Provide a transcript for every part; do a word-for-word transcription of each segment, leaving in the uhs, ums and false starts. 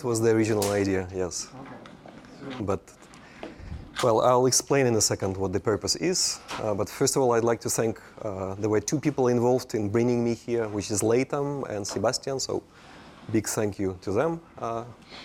that was the original idea, yes. Okay. So But, well, I'll explain in a second what the purpose is. Uh, but first of all, I'd like to thank, uh, there were two people involved in bringing me here, which is Leighton and Sebastian, so big thank you to them. Uh,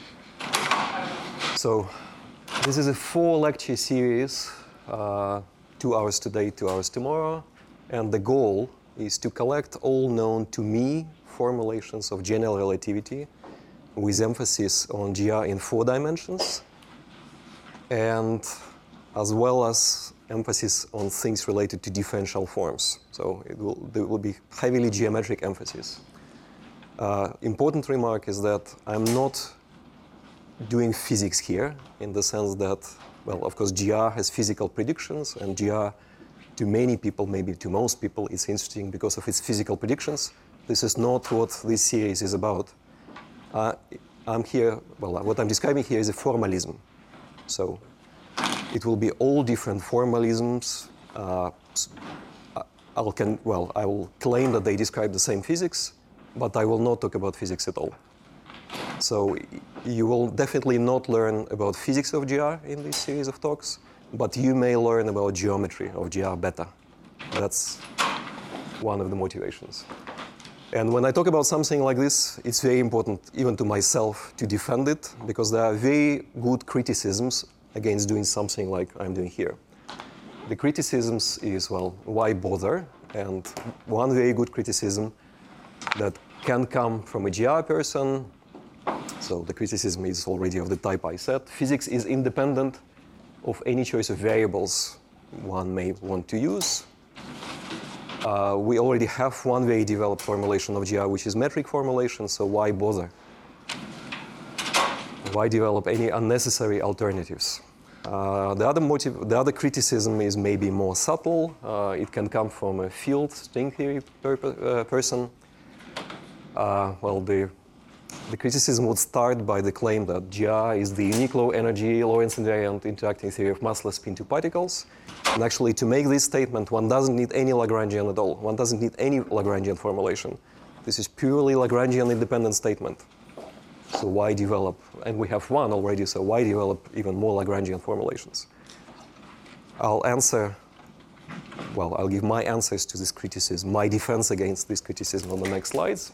so this is a four lecture series, uh, two hours today, two hours tomorrow. And the goal is to collect all known to me formulations of general relativity with emphasis on G R in four dimensions, and as well as emphasis on things related to differential forms. So it will, there will be heavily geometric emphasis. Uh, important remark is that I'm not doing physics here in the sense that, well, of course, G R has physical predictions, and G R, to many people, maybe to most people, it's interesting because of its physical predictions. This is not what this series is about. Uh, I'm here, well, what I'm describing here is a formalism. So it will be all different formalisms. Uh, I'll can, well, I will claim that they describe the same physics, but I will not talk about physics at all. So you will definitely not learn about physics of G R in this series of talks, but you may learn about geometry of G R beta. That's one of the motivations. And when I talk about something like this, it's very important, even to myself, to defend it, because there are very good criticisms against doing something like I'm doing here. The criticisms is, well, why bother? And one very good criticism that can come from a G R person, so the criticism is already of the type I said, physics is independent of any choice of variables one may want to use. Uh, we already have one very developed formulation of G R, which is metric formulation, so why bother? Why develop any unnecessary alternatives? Uh, the, other motive, the other criticism is maybe more subtle. Uh, it can come from a field string theory per, uh, person. Uh, well, the, the criticism would start by the claim that G R is the unique low energy, Lorentz invariant interacting theory of massless spin two particles. And actually, to make this statement, one doesn't need any Lagrangian at all. One doesn't need any Lagrangian formulation. This is purely Lagrangian independent statement. So why develop? And we have one already, so why develop even more Lagrangian formulations? I'll answer, well, I'll give my answers to this criticism, my defense against this criticism on the next slides.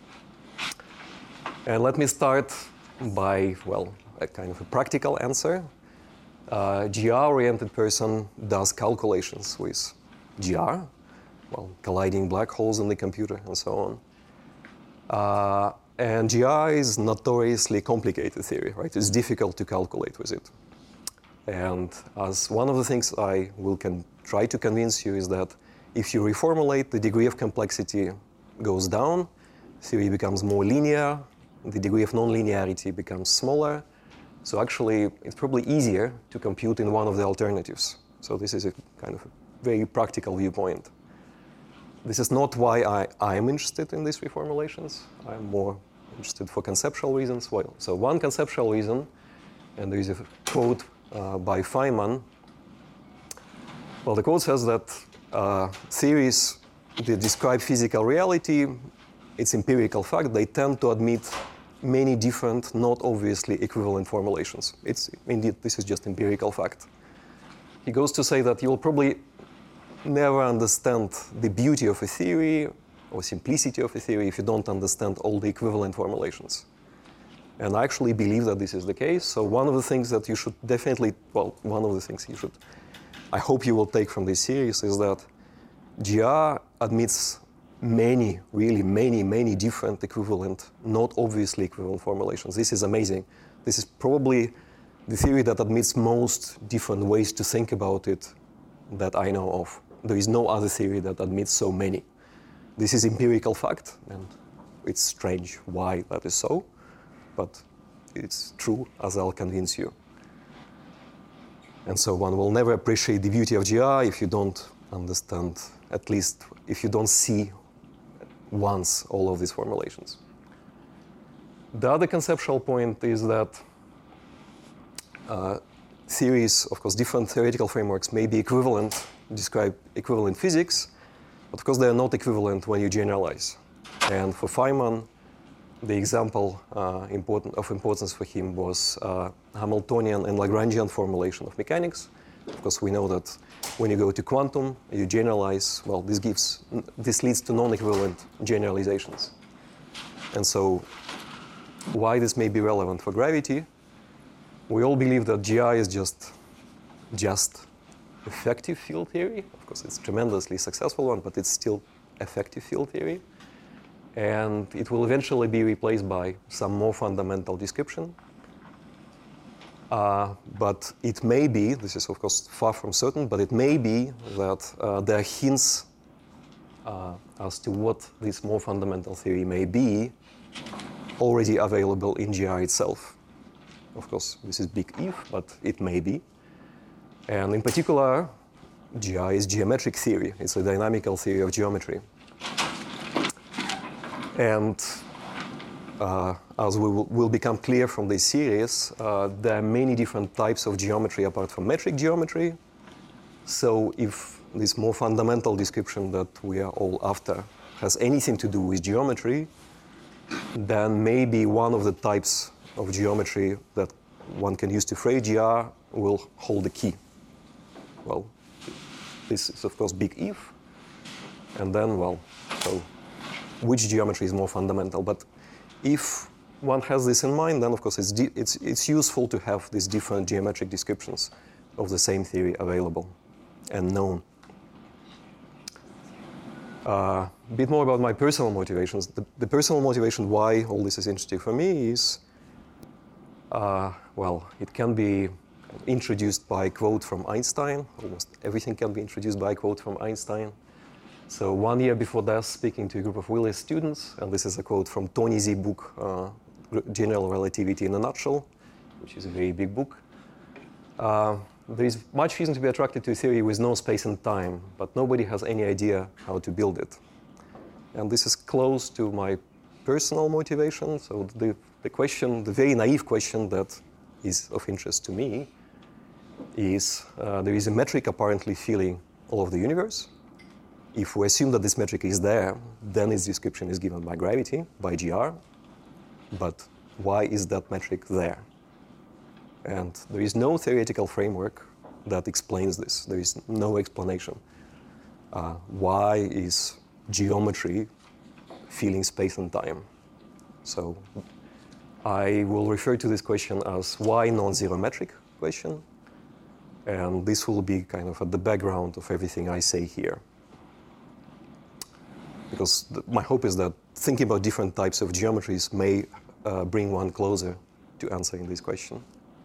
And let me start by, well, a kind of a practical answer. Uh, G R-oriented person does calculations with G R, well, colliding black holes in the computer and so on. Uh, and G R is notoriously complicated theory, right? It's difficult to calculate with it. And as one of the things I will can try to convince you is that if you reformulate, the degree of complexity goes down, theory becomes more linear, the degree of nonlinearity becomes smaller. So actually, it's probably easier to compute in one of the alternatives. So this is a kind of a very practical viewpoint. This is not why I, I am interested in these reformulations. I'm more interested for conceptual reasons. Well, so one conceptual reason, and there is a quote uh, by Feynman. Well, the quote says that uh, theories that describe physical reality, it's empirical fact, they tend to admit many different, not obviously equivalent formulations. It's indeed, this is just empirical fact. He goes to say that you'll probably never understand the beauty of a theory or simplicity of a theory if you don't understand all the equivalent formulations. And I actually believe that this is the case. So one of the things that you should definitely, well, one of the things you should, I hope you will take from this series is that G R admits many, really many, many different equivalent, not obviously equivalent formulations. This is amazing. This is probably the theory that admits most different ways to think about it that I know of. There is no other theory that admits so many. This is empirical fact, and it's strange why that is so, but it's true, as I'll convince you. And so one will never appreciate the beauty of G R if you don't understand, at least if you don't see once all of these formulations. The other conceptual point is that uh, theories, of course, different theoretical frameworks may be equivalent, describe equivalent physics, but of course they are not equivalent when you generalize. And for Feynman, the example uh, important, of importance for him was uh, Hamiltonian and Lagrangian formulation of mechanics. Of course, we know that when you go to quantum, you generalize, well, this gives, this leads to non-equivalent generalizations. And so why this may be relevant for gravity, we all believe that G I is just, just effective field theory. Of course, it's a tremendously successful one, but it's still effective field theory. And it will eventually be replaced by some more fundamental description. Uh, but it may be, this is of course far from certain, but it may be that uh, there are hints uh, as to what this more fundamental theory may be already available in G I itself. Of course, this is big if, but it may be. And in particular, G I is geometric theory. It's a dynamical theory of geometry. And uh, as we will, will become clear from this series, uh, there are many different types of geometry apart from metric geometry. So if this more fundamental description that we are all after has anything to do with geometry, then maybe one of the types of geometry that one can use to phrase G R will hold the key. Well, this is of course big if, and then, well, so which geometry is more fundamental? But if one has this in mind, then of course it's, it's, it's useful to have these different geometric descriptions of the same theory available and known. A uh, bit more about my personal motivations. The, the personal motivation why all this is interesting for me is, uh, well, it can be introduced by a quote from Einstein. Almost everything can be introduced by a quote from Einstein. So one year before that, speaking to a group of Willis students, and this is a quote from Tony Z book, uh, General Relativity in a Nutshell, which is a very big book. Uh, there is much reason to be attracted to a theory with no space and time, but nobody has any idea how to build it. And this is close to my personal motivation. So the, the question, the very naive question that is of interest to me is, uh, there is a metric apparently filling all of the universe. If we assume that this metric is there, then its description is given by gravity, by G R. But why is that metric there? And there is no theoretical framework that explains this. There is no explanation. Uh, why is geometry filling space and time? So I will refer to this question as why non-zero metric question. And this will be kind of at the background of everything I say here. Because the, my hope is that thinking about different types of geometries may uh, bring one closer to answering this question.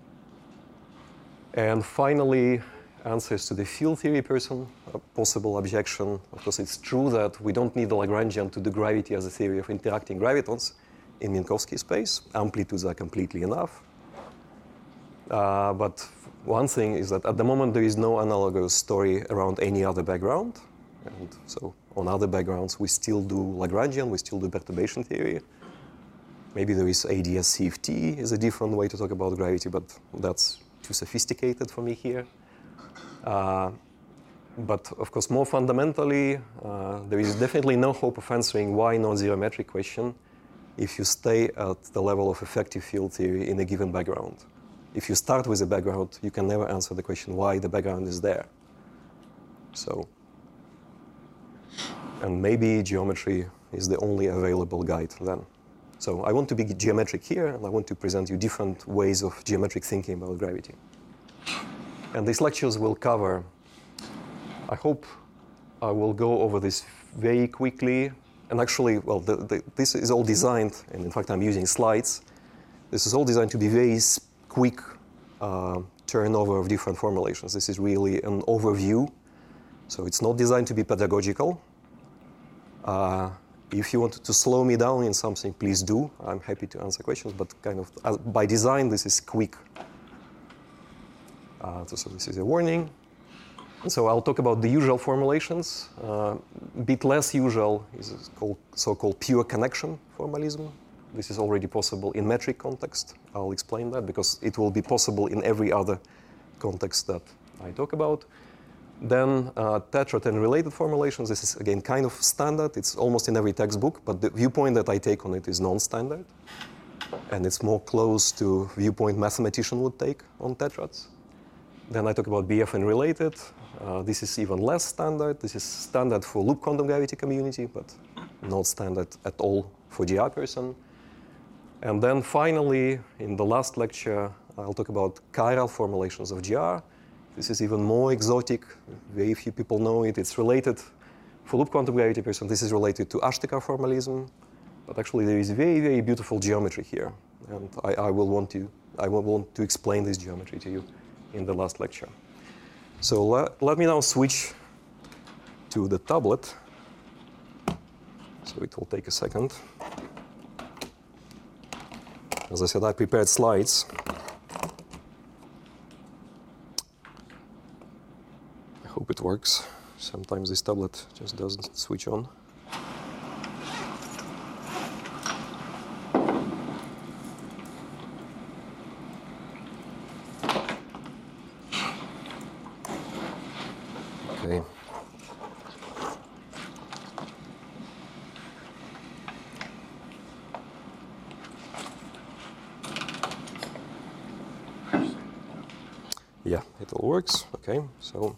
And finally, answers to the field theory person, a possible objection. Of course, it's true that we don't need the Lagrangian to do gravity as a theory of interacting gravitons in Minkowski space. Amplitudes are completely enough. Uh, but one thing is that at the moment, there is no analogous story around any other background. And so on other backgrounds, we still do Lagrangian, we still do perturbation theory. Maybe there is A D S C F T is a different way to talk about gravity, but that's too sophisticated for me here. Uh, but of course, more fundamentally, uh, there is definitely no hope of answering why non-zero metric question if you stay at the level of effective field theory in a given background. If you start with a background, you can never answer the question why the background is there. So, and maybe geometry is the only available guide then. So I want to be geometric here, and I want to present you different ways of geometric thinking about gravity. And these lectures will cover, I hope I will go over this very quickly. And actually, well, the, the, this is all designed, and in fact, I'm using slides. This is all designed to be very quick uh, turnover of different formulations. This is really an overview. So it's not designed to be pedagogical. Uh, if you want to slow me down in something, please do. I'm happy to answer questions, but kind of uh, by design, this is quick. Uh, so, so this is a warning. And so I'll talk about the usual formulations. A uh, bit less usual is called so-called pure connection formalism. This is already possible in metric context. I'll explain that because it will be possible in every other context that I talk about. Then uh, tetrad and related formulations. This is, again, kind of standard. It's almost in every textbook, but the viewpoint that I take on it is non-standard. And it's more close to viewpoint mathematician would take on tetrads. Then I talk about B F and related. Uh, this is even less standard. This is standard for loop quantum gravity community, but not standard at all for G R person. And then finally, in the last lecture, I'll talk about chiral formulations of G R. This is even more exotic. Very few people know it. It's related, for loop quantum gravity person, this is related to Ashtekar formalism. But actually, there is very, very beautiful geometry here. And I, I, will want to, I will want to explain this geometry to you in the last lecture. So le let me now switch to the tablet. So it will take a second. As I said, I prepared slides. I hope it works. Sometimes this tablet just doesn't switch on. Okay. Yeah, it all works. Okay, so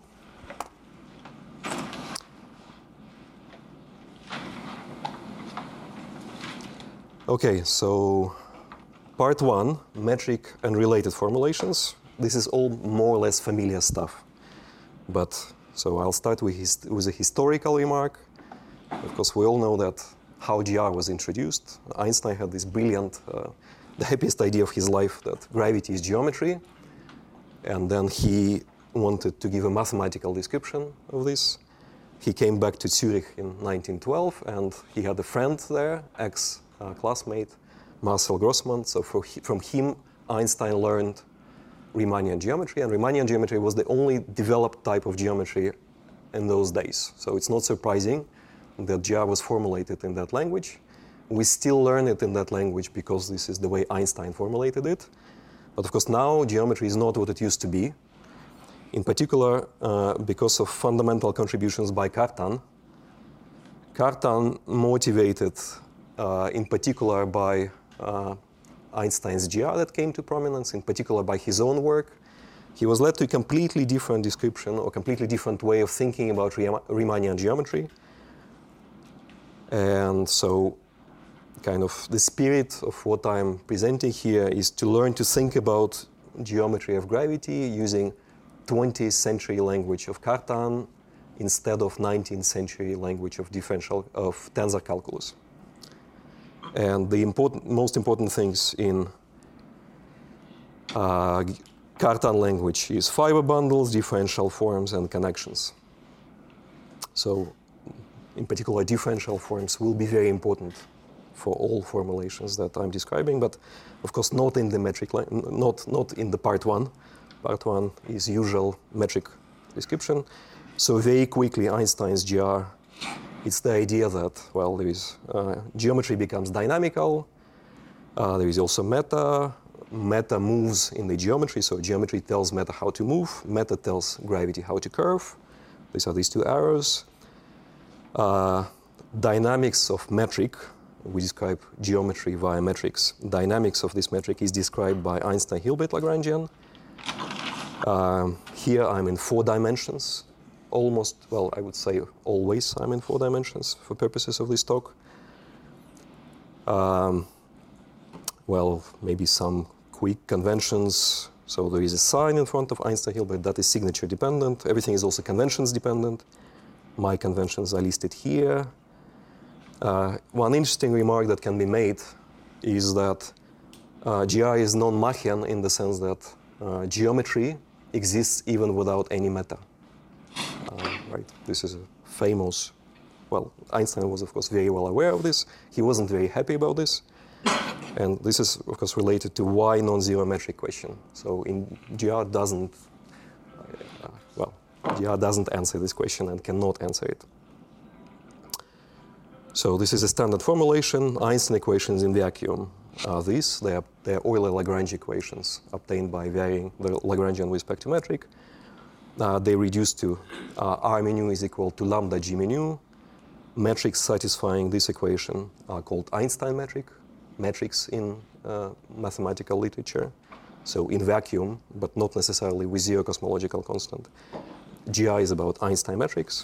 okay, so part one, metric and related formulations. This is all more or less familiar stuff, but so I'll start with, his, with a historical remark. Of course, we all know that how G R was introduced. Einstein had this brilliant, uh, the happiest idea of his life that gravity is geometry. And then he wanted to give a mathematical description of this. He came back to Zurich in nineteen twelve, and he had a friend there, ex-classmate, Marcel Grossmann. So for, from him, Einstein learned Riemannian geometry, and Riemannian geometry was the only developed type of geometry in those days. So it's not surprising that G R was formulated in that language. We still learn it in that language because this is the way Einstein formulated it. But of course, now geometry is not what it used to be. In particular, uh, because of fundamental contributions by Cartan. Cartan motivated, uh, in particular by uh, Einstein's G R that came to prominence, in particular by his own work. He was led to a completely different description or completely different way of thinking about Riemannian geometry. And so kind of the spirit of what I'm presenting here is to learn to think about geometry of gravity using twentieth century language of Cartan instead of nineteenth century language of differential of tensor calculus. And the important, most important things in uh, Cartan language is fiber bundles, differential forms, and connections. So, in particular, differential forms will be very important for all formulations that I'm describing, but of course not in the metric, not not in the part one. Part one is usual metric description. So very quickly, Einstein's G R, it's the idea that, well, there is uh, geometry becomes dynamical. Uh, there is also meta. Meta moves in the geometry, so geometry tells meta how to move. Meta tells gravity how to curve. These are these two arrows. Uh, dynamics of metric. We describe geometry via metrics. Dynamics of this metric is described by Einstein-Hilbert Lagrangian. Um, here I'm in four dimensions. Almost, well, I would say always I'm in four dimensions for purposes of this talk. Um, well, maybe some quick conventions. So there is a sign in front of Einstein-Hilbert that is signature dependent. Everything is also conventions dependent. My conventions are listed here. Uh, one interesting remark that can be made is that uh, G R is non-Machian in the sense that uh, geometry exists even without any meta. Uh, right? This is a famous, well, Einstein was of course very well aware of this. He wasn't very happy about this. And this is of course related to why non-zero metric question. So in G R doesn't, uh, well, G R doesn't answer this question and cannot answer it. So this is a standard formulation. Einstein equations in vacuum are these. They are, they are Euler-Lagrange equations obtained by varying the Lagrangian with respect to metric. uh, they reduce to uh, R mu is equal to lambda G mu. Metrics satisfying this equation are called Einstein metric, metrics in uh, mathematical literature. So in vacuum, but not necessarily with zero cosmological constant. G I is about Einstein metrics.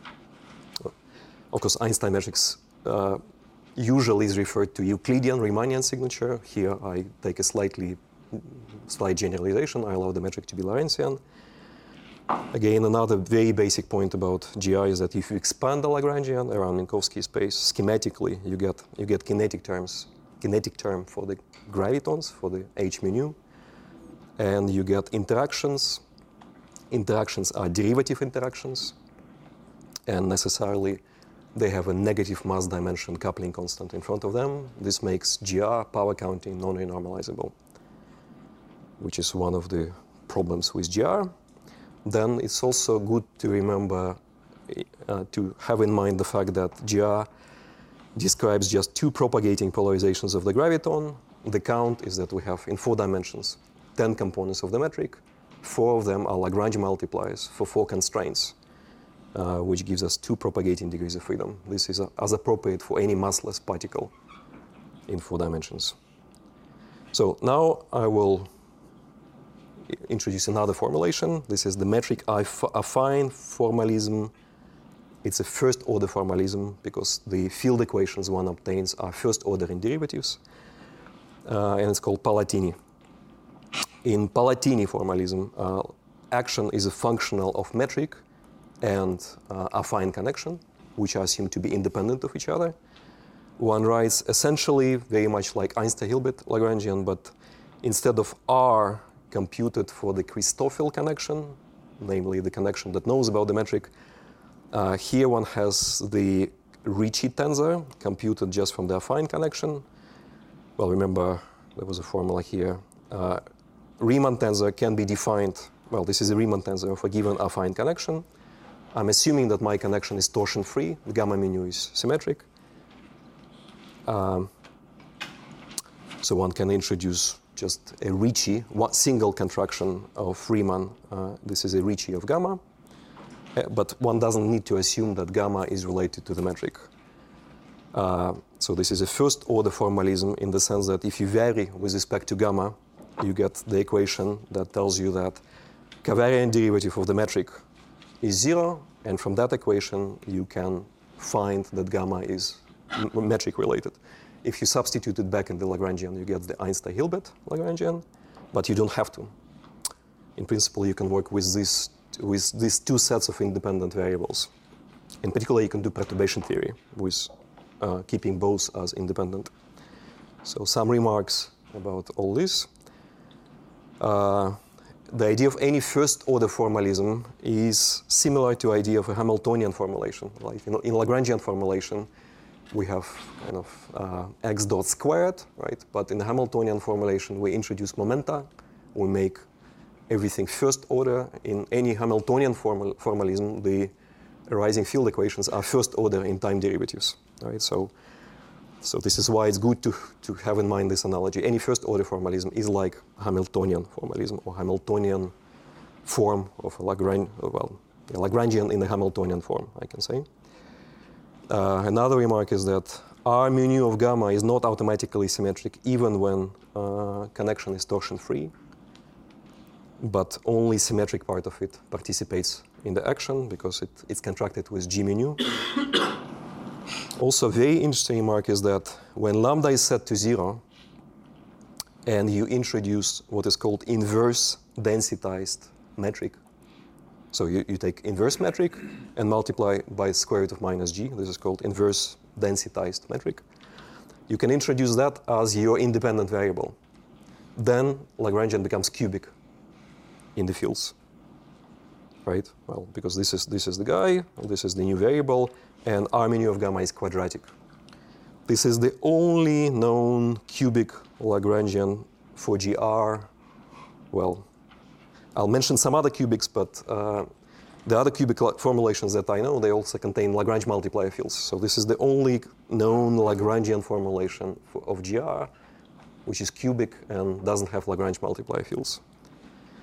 Of course, Einstein metrics uh, usually is referred to Euclidean Riemannian signature. Here I take a slightly slight generalization. I allow the metric to be Lorentzian. Again, another very basic point about G I is that if you expand the Lagrangian around Minkowski space, schematically you get you get kinetic terms, kinetic term for the gravitons, for the h mu nu, and you get interactions. Interactions are derivative interactions, and necessarily they have a negative mass dimension coupling constant in front of them. This makes G R power counting non-renormalizable, which is one of the problems with G R. Then it's also good to remember, uh, to have in mind the fact that G R describes just two propagating polarizations of the graviton. The count is that we have, in four dimensions, ten components of the metric. Four of them are Lagrange multipliers for four constraints, uh, which gives us two propagating degrees of freedom. This is uh, as appropriate for any massless particle in four dimensions. So now I will introduce another formulation. This is the metric affine formalism. It's a first order formalism because the field equations one obtains are first order in derivatives, uh, and it's called Palatini. In Palatini formalism, uh, action is a functional of metric and uh, affine connection, which are assumed to be independent of each other. One writes essentially very much like Einstein-Hilbert Lagrangian, but instead of R computed for the Christoffel connection, namely the connection that knows about the metric, uh, here one has the Ricci tensor computed just from the affine connection. Well, remember there was a formula here. Uh, Riemann tensor can be defined, well, this is a Riemann tensor of a given affine connection. I'm assuming that my connection is torsion-free, gamma mu nu is symmetric. Um, so one can introduce just a Ricci, one single contraction of Riemann. Uh, this is a Ricci of gamma. Uh, but one doesn't need to assume that gamma is related to the metric. Uh, so this is a first order formalism in the sense that if you vary with respect to gamma, you get the equation that tells you that covariant derivative of the metric is zero, and from that equation you can find that gamma is metric related. If you substitute it back in the Lagrangian, you get the Einstein-Hilbert Lagrangian, but you don't have to. In principle, you can work with, this, with these two sets of independent variables. In particular, you can do perturbation theory with uh, keeping both as independent. So some remarks about all this. Uh, the idea of any first-order formalism is similar to the idea of a Hamiltonian formulation. Like in, in Lagrangian formulation, we have kind of uh, x dot squared, right? But in the Hamiltonian formulation, we introduce momenta. We make everything first order. In any Hamiltonian formal, formalism, the arising field equations are first order in time derivatives, right? So, so this is why it's good to, to have in mind this analogy. Any first order formalism is like Hamiltonian formalism or Hamiltonian form of a Lagrange, well, a Lagrangian in the Hamiltonian form, I can say. Uh, another remark is that R mu nu of gamma is not automatically symmetric even when uh, connection is torsion-free, but only symmetric part of it participates in the action because it, it's contracted with G mu nu. Also, very interesting remark is that when lambda is set to zero and you introduce what is called inverse densitized metric, so you, you take inverse metric and multiply by square root of minus g. This is called inverse densitized metric. You can introduce that as your independent variable. Then Lagrangian becomes cubic in the fields, right? Well, because this is, this is the guy, this is the new variable, and R mu nu of gamma is quadratic. This is the only known cubic Lagrangian for G R. Well, I'll mention some other cubics, but uh, the other cubic formulations that I know, they also contain Lagrange multiplier fields. So this is the only known Lagrangian formulation for, of G R, which is cubic and doesn't have Lagrange multiplier fields.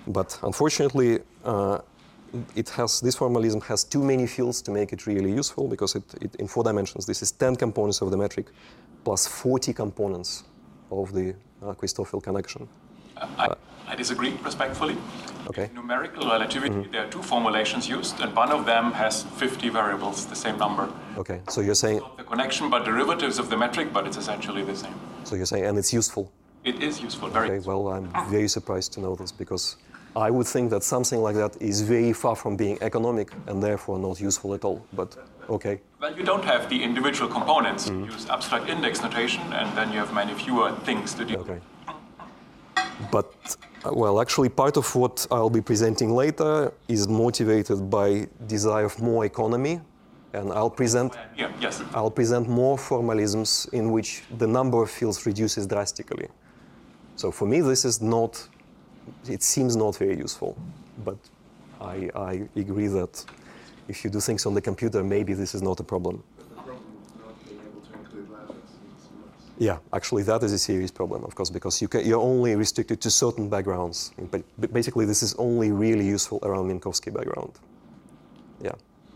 But unfortunately, uh, it has, this formalism has too many fields to make it really useful, because it, it, in four dimensions, this is ten components of the metric plus forty components of the uh, Christoffel connection. Uh, I, I disagree respectfully. Okay. In numerical relativity, Mm-hmm. there are two formulations used, and one of them has fifty variables, the same number. Okay, so you're saying... Not the connection, but derivatives of the metric, but it's essentially the same. So you're saying, and it's useful? It is useful, very Okay, useful. well, I'm very surprised to know this, because I would think that something like that is very far from being economic and therefore not useful at all, but okay. Well, you don't have the individual components. Mm-hmm. You use abstract index notation, and then you have many fewer things to do. Okay. But, uh, well, actually part of what I'll be presenting later is motivated by desire of more economy, and I'll present, Yeah, yes. I'll present more formalisms in which the number of fields reduces drastically. So for me, this is not, it seems not very useful, but I, I agree that if you do things on the computer, maybe this is not a problem. But the problem is not being able to include lattice in C M S. Yeah, actually that is a serious problem, of course, because you can, you're only restricted to certain backgrounds. But basically, this is only really useful around Minkowski background. Yeah.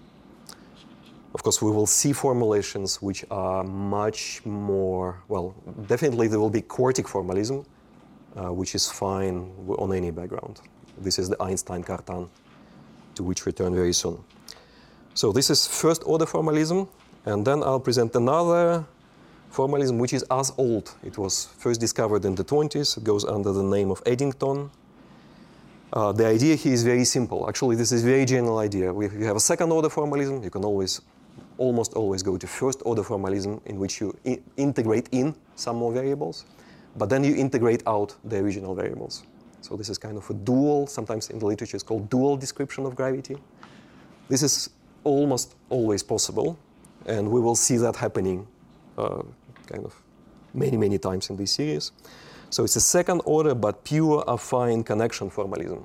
Of course, we will see formulations which are much more, well, definitely there will be quartic formalism, uh, which is fine on any background. This is the Einstein-Cartan, to which we return very soon. So this is first order formalism, and then I'll present another formalism which is as old. It was first discovered in the twenties. It goes under the name of Eddington. Uh, the idea here is very simple. Actually, this is a very general idea. If you have a second order formalism, you can always, almost always go to first order formalism, in which you I integrate in some more variables, but then you integrate out the original variables. So this is kind of a dual, sometimes in the literature it's called dual description of gravity. This is almost always possible, and we will see that happening uh, kind of many, many times in this series. So it's a second order but pure affine connection formalism.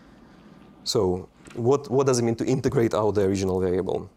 So what, what does it mean to integrate out the original variable?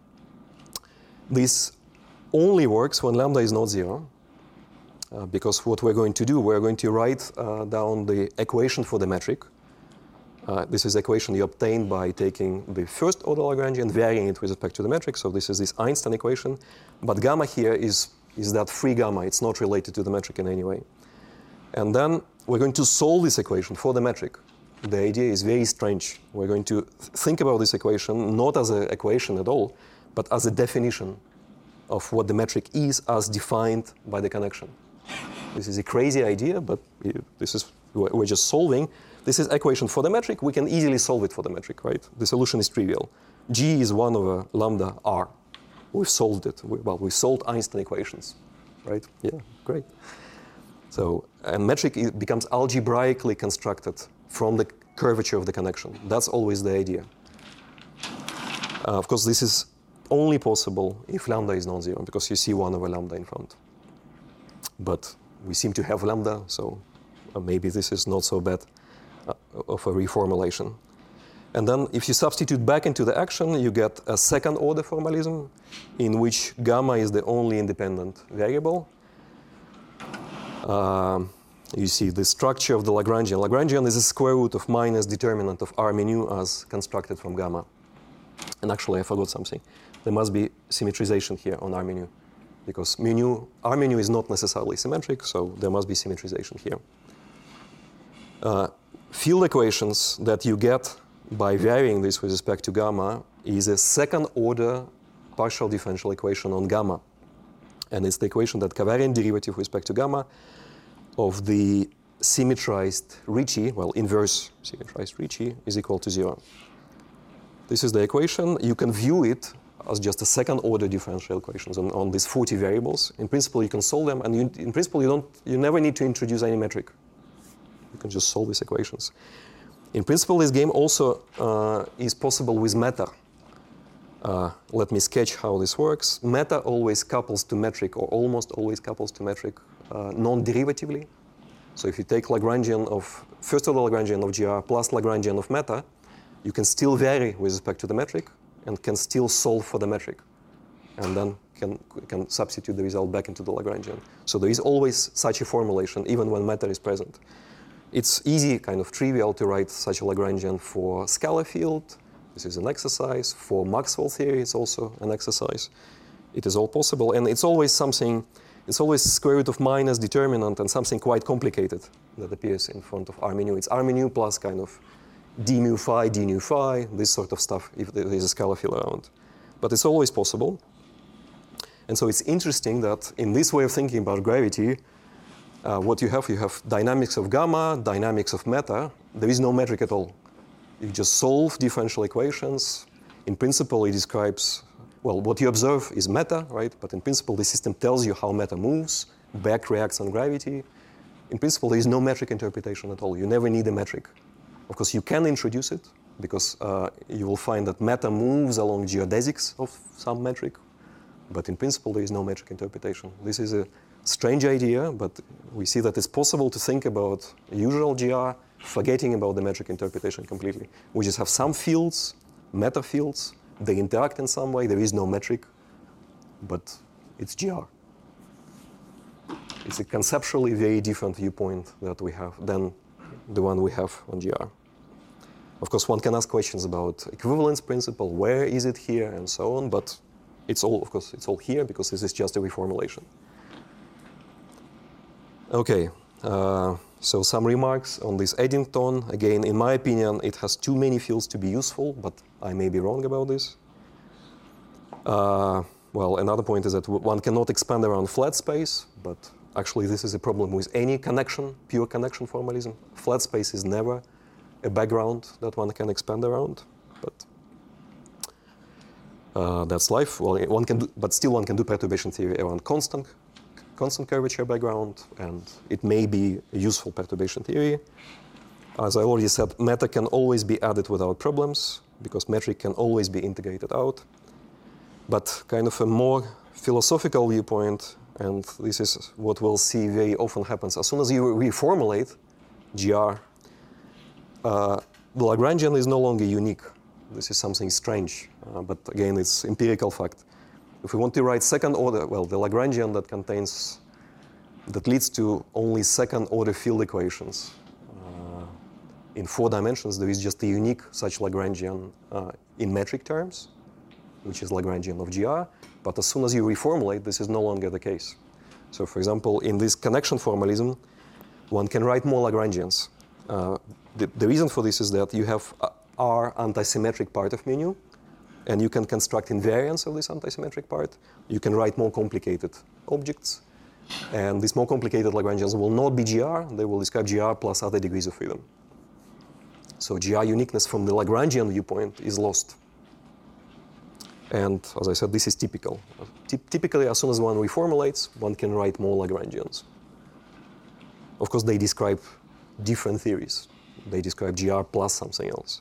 This only works when lambda is not zero, uh, because what we're going to do, we're going to write uh, down the equation for the metric. Uh, this is the equation you obtain by taking the first order Lagrangian and varying it with respect to the metric. So this is this Einstein equation. But gamma here is, is that free gamma. It's not related to the metric in any way. And then we're going to solve this equation for the metric. The idea is very strange. We're going to think about this equation not as an equation at all, but as a definition of what the metric is as defined by the connection. This is a crazy idea, but this is, we're just solving. This is equation for the metric. We can easily solve it for the metric, right? The solution is trivial. G is one over lambda R. We've solved it. We, well, we solved Einstein equations, right? Yeah, great. So, and metric becomes algebraically constructed from the curvature of the connection. That's always the idea. Uh, of course, this is only possible if lambda is non-zero, because you see one over lambda in front. But we seem to have lambda, so uh, maybe this is not so bad uh, of a reformulation. And then if you substitute back into the action, you get a second order formalism in which gamma is the only independent variable. Uh, you see the structure of the Lagrangian. Lagrangian is a square root of minus determinant of R mu as constructed from gamma. And actually, I forgot something. There must be symmetrization here on R mu, because mu, R mu is not necessarily symmetric, so there must be symmetrization here. Uh, field equations that you get by varying this with respect to gamma is a second order partial differential equation on gamma. And it's the equation that covariant derivative with respect to gamma of the symmetrized Ricci, well, inverse symmetrized Ricci, is equal to zero. This is the equation. You can view it as just a second order differential equations on, on these forty variables. In principle, you can solve them, and you, in principle, you, don't, you never need to introduce any metric. You can just solve these equations. In principle, this game also uh, is possible with meta. Uh, let me sketch how this works. Meta always couples to metric, or almost always couples to metric, uh, non-derivatively. So if you take Lagrangian of, first order Lagrangian of G R plus Lagrangian of meta, you can still vary with respect to the metric and can still solve for the metric. And then can, can substitute the result back into the Lagrangian. So there is always such a formulation, even when meta is present. It's easy, kind of trivial, to write such a Lagrangian for scalar field. This is an exercise. For Maxwell theory, it's also an exercise. It is all possible, and it's always something, it's always square root of minus determinant and something quite complicated that appears in front of R mu nu. It's R mu nu plus kind of d mu phi, d nu phi, this sort of stuff if there is a scalar field around. But it's always possible. And so it's interesting that in this way of thinking about gravity, uh, what you have, you have dynamics of gamma, dynamics of matter. There is no metric at all. You just solve differential equations. In principle, it describes, well, what you observe is matter, right? But in principle, the system tells you how matter moves, back reacts on gravity. In principle, there is no metric interpretation at all. You never need a metric. Of course, you can introduce it, because uh, you will find that matter moves along geodesics of some metric. But in principle, there is no metric interpretation. This is a strange idea, but we see that it's possible to think about usual G R, forgetting about the metric interpretation completely. We just have some fields, matter fields, they interact in some way, there is no metric, but it's G R. It's a conceptually very different viewpoint that we have than the one we have on G R. Of course, one can ask questions about equivalence principle, where is it here, and so on, but it's all, of course, it's all here because this is just a reformulation. Okay, uh, so some remarks on this Eddington. Again, in my opinion, it has too many fields to be useful, but I may be wrong about this. Uh, well, another point is that one cannot expand around flat space, but actually this is a problem with any connection, pure connection formalism. Flat space is never a background that one can expand around, but uh, that's life. Well, one can do, but still one can do perturbation theory around constant, constant curvature background, and it may be a useful perturbation theory. As I already said, matter can always be added without problems, because metric can always be integrated out. But kind of a more philosophical viewpoint, and this is what we'll see very often happens, as soon as you reformulate G R, uh, the Lagrangian is no longer unique. This is something strange, uh, but again, it's empirical fact. If we want to write second order, well, the Lagrangian that contains, that leads to only second order field equations uh, in four dimensions, there is just a unique such Lagrangian uh, in metric terms, which is Lagrangian of G R. But as soon as you reformulate, this is no longer the case. So for example, in this connection formalism, one can write more Lagrangians. Uh, the, the reason for this is that you have uh, R antisymmetric part of mu nu, and you can construct invariants of this antisymmetric part. You can write more complicated objects, and these more complicated Lagrangians will not be G R. They will describe G R plus other degrees of freedom. So G R uniqueness from the Lagrangian viewpoint is lost. And as I said, this is typical. Ty- typically, as soon as one reformulates, one can write more Lagrangians. Of course, they describe different theories. They describe G R plus something else.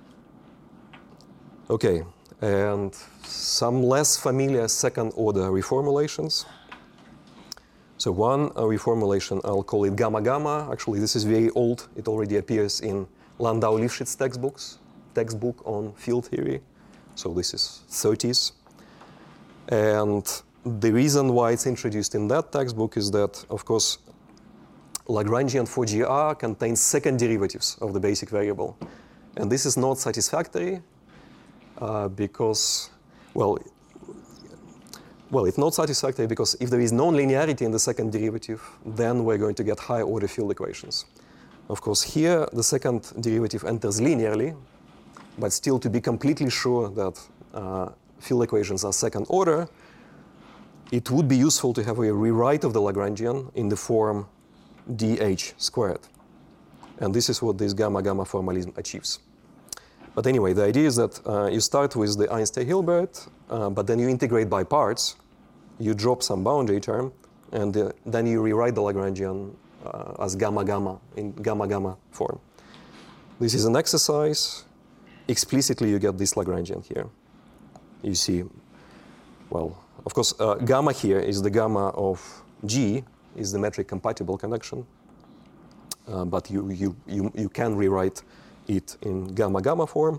Okay, and some less familiar second order reformulations. So one uh, reformulation, I'll call it gamma gamma. Actually, this is very old. It already appears in Landau-Lifshitz textbooks, textbook on field theory. So this is thirties. And the reason why it's introduced in that textbook is that, of course, Lagrangian for G R contains second derivatives of the basic variable. And this is not satisfactory uh, because, well, well, it's not satisfactory because if there is non-linearity in the second derivative, then we're going to get higher order field equations. Of course, here the second derivative enters linearly, but still to be completely sure that uh, field equations are second order, it would be useful to have a rewrite of the Lagrangian in the form dh squared. And this is what this gamma-gamma formalism achieves. But anyway, the idea is that uh, you start with the Einstein-Hilbert, uh, but then you integrate by parts, you drop some boundary term, and uh, then you rewrite the Lagrangian uh, as gamma-gamma, in gamma-gamma form. This is an exercise. Explicitly, you get this Lagrangian here. You see, well, of course, uh, gamma here is the gamma of G, is the metric compatible connection. Uh, but you, you, you, you can rewrite it in gamma-gamma form,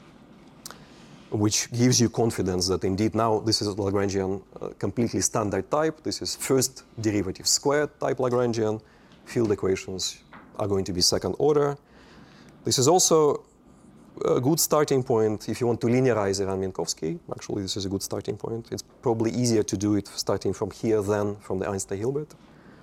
which gives you confidence that indeed now this is a Lagrangian uh, completely standard type. This is first derivative squared type Lagrangian. Field equations are going to be second order. This is also a good starting point if you want to linearize Minkowski. Actually, this is a good starting point. It's probably easier to do it starting from here than from the Einstein-Hilbert.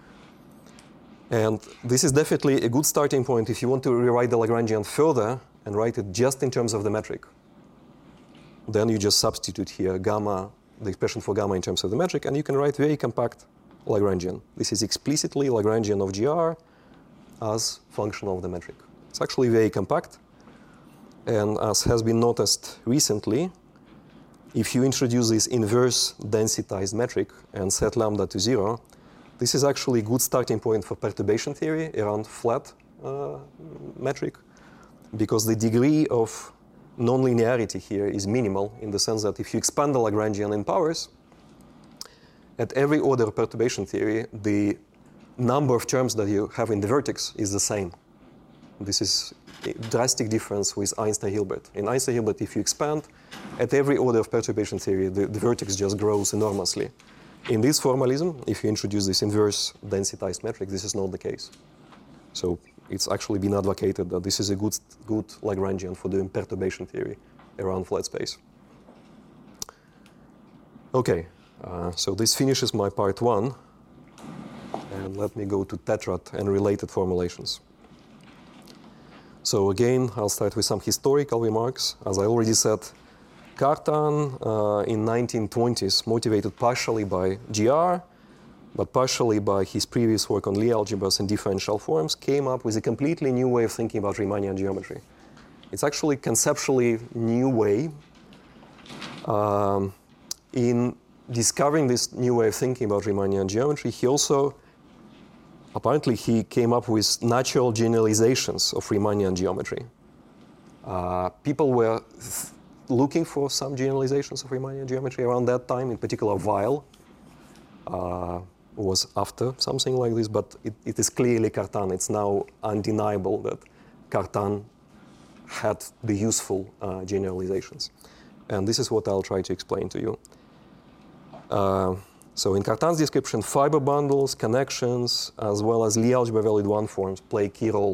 And this is definitely a good starting point if you want to rewrite the Lagrangian further and write it just in terms of the metric. Then you just substitute here gamma, the expression for gamma in terms of the metric, and you can write very compact Lagrangian. This is explicitly Lagrangian of G R as function of the metric. It's actually very compact. And as has been noticed recently, if you introduce this inverse densitized metric and set lambda to zero, this is actually a good starting point for perturbation theory around flat uh, metric, because the degree of nonlinearity here is minimal in the sense that if you expand the Lagrangian in powers, at every order of perturbation theory, the number of terms that you have in the vertex is the same. This is a drastic difference with Einstein-Hilbert. In Einstein-Hilbert, if you expand, at every order of perturbation theory, the, the vertex just grows enormously. In this formalism, if you introduce this inverse densitized metric, this is not the case. So it's actually been advocated that this is a good, good Lagrangian for doing perturbation theory around flat space. OK, uh, so this finishes my part one. And let me go to tetrad and related formulations. So again, I'll start with some historical remarks. As I already said, Cartan uh, in nineteen twenties, motivated partially by G R, but partially by his previous work on Lie algebras and differential forms, came up with a completely new way of thinking about Riemannian geometry. It's actually conceptually new way. Um, in discovering this new way of thinking about Riemannian geometry, he also apparently he came up with natural generalizations of Riemannian geometry. Uh, people were looking for some generalizations of Riemannian geometry around that time, in particular Weil uh, was after something like this, but it, it is clearly Cartan. It's now undeniable that Cartan had the useful uh, generalizations. And this is what I'll try to explain to you. Uh, So in Cartan's description, fiber bundles, connections, as well as Lie algebra valid one forms play a key role.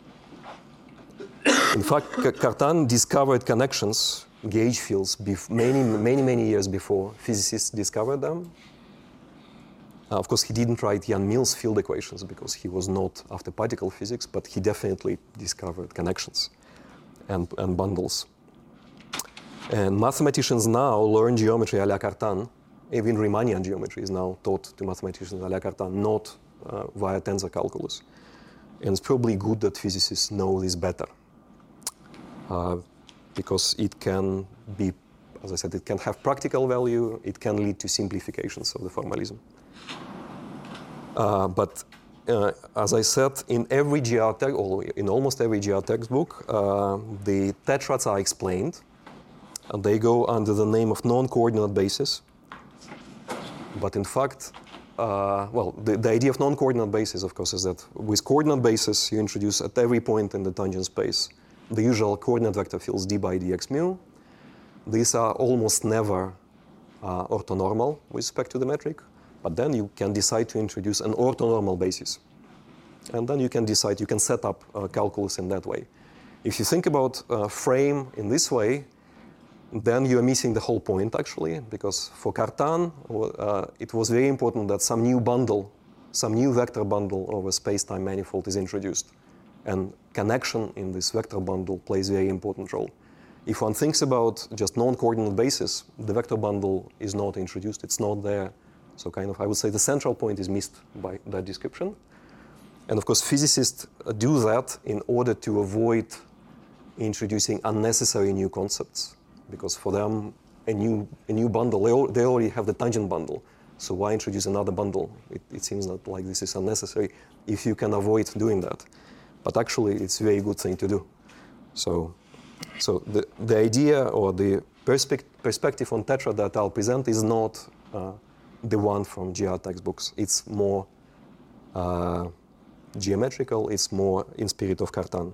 In fact, Cartan discovered connections, gauge fields, many, many, many years before physicists discovered them. Uh, of course, he didn't write Yang-Mills field equations because he was not after particle physics, but he definitely discovered connections and, and bundles. And mathematicians now learn geometry a la Cartan. Even Riemannian geometry is now taught to mathematicians a la Cartan, not uh, via tensor calculus. And it's probably good that physicists know this better, uh, because it can be, as I said, it can have practical value, it can lead to simplifications of the formalism. Uh, but uh, as I said, in every G R text, or in almost every G R textbook, uh, the tetrads are explained, and they go under the name of non-coordinate bases. But in fact, uh, well, the, the idea of non-coordinate basis, of course, is that with coordinate basis, you introduce at every point in the tangent space the usual coordinate vector fields d by dx mu. These are almost never uh, orthonormal with respect to the metric, but then you can decide to introduce an orthonormal basis. And then you can decide, you can set up uh, calculus in that way. If you think about uh, frame in this way, then you are missing the whole point, actually, because for Cartan, uh, it was very important that some new bundle, some new vector bundle over space-time manifold is introduced. And connection in this vector bundle plays a very important role. If one thinks about just non-coordinate basis, the vector bundle is not introduced, it's not there. So kind of, I would say the central point is missed by that description. And of course, physicists do that in order to avoid introducing unnecessary new concepts. Because for them, a new, a new bundle, they, all, they already have the tangent bundle. So why introduce another bundle? It, it seems that like this is unnecessary if you can avoid doing that. But actually, it's a very good thing to do. So, so the, the idea or the perspect perspective on tetrad that I'll present is not uh, the one from G R textbooks. It's more uh, geometrical. It's more in spirit of Cartan.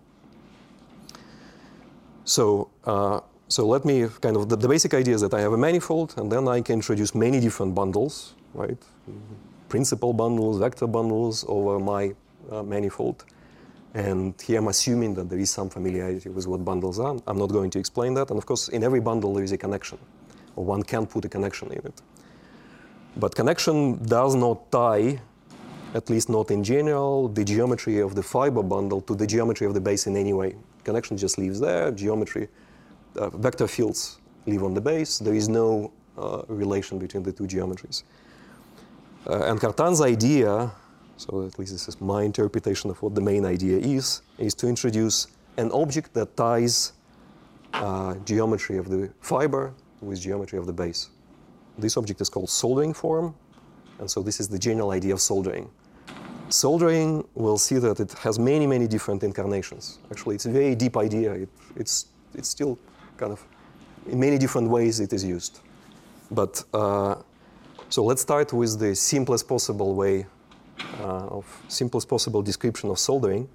So. Uh, So let me kind of, the, the basic idea is that I have a manifold, and then I can introduce many different bundles, right? Principal bundles, vector bundles over my uh, manifold. And here I'm assuming that there is some familiarity with what bundles are. I'm not going to explain that. And of course, in every bundle, there is a connection, or one can put a connection in it. But connection does not tie, at least not in general, the geometry of the fiber bundle to the geometry of the base in any way. Connection just lives there. Geometry, uh, vector fields live on the base. There is no uh, relation between the two geometries. Uh, and Cartan's idea, so at least this is my interpretation of what the main idea is, is to introduce an object that ties uh, geometry of the fiber with geometry of the base. This object is called soldering form, and so this is the general idea of soldering. Soldering, we'll see that it has many, many different incarnations. Actually, it's a very deep idea. It, it's, it's still kind of, in many different ways it is used. But, uh, so let's start with the simplest possible way, uh, of simplest possible description of soldering.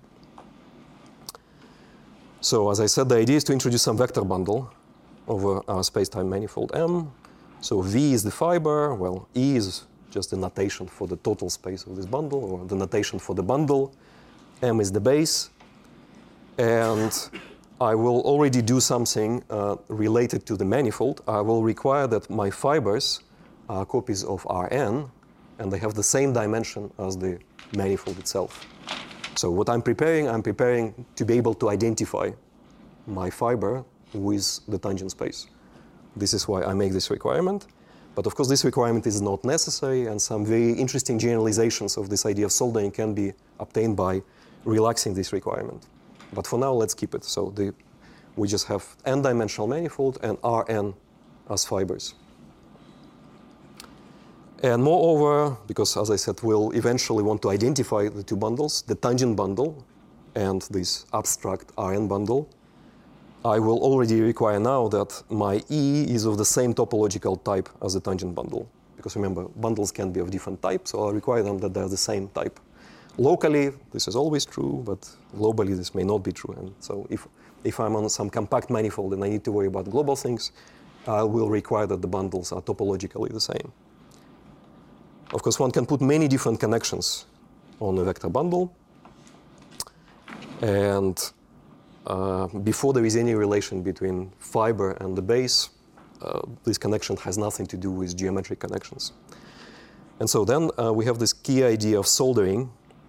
So as I said, the idea is to introduce some vector bundle over our space-time manifold M. So V is the fiber, well, E is just the notation for the total space of this bundle, or the notation for the bundle. M is the base. And I will already do something uh, related to the manifold. I will require that my fibers are copies of Rn, and they have the same dimension as the manifold itself. So what I'm preparing, I'm preparing to be able to identify my fiber with the tangent space. This is why I make this requirement. But of course, this requirement is not necessary, and some very interesting generalizations of this idea of soldering can be obtained by relaxing this requirement. But for now, let's keep it. So the, we just have n-dimensional manifold and Rn as fibers. And moreover, because as I said, we'll eventually want to identify the two bundles, the tangent bundle and this abstract Rn bundle, I will already require now that my E is of the same topological type as the tangent bundle. Because remember, bundles can be of different types, so I'll require them that they're the same type. Locally, this is always true, but globally, this may not be true. And so if, if I'm on some compact manifold and I need to worry about global things, I will require that the bundles are topologically the same. Of course, one can put many different connections on a vector bundle. And Uh, before there is any relation between fiber and the base, uh, this connection has nothing to do with geometric connections. And so then uh, we have this key idea of soldering.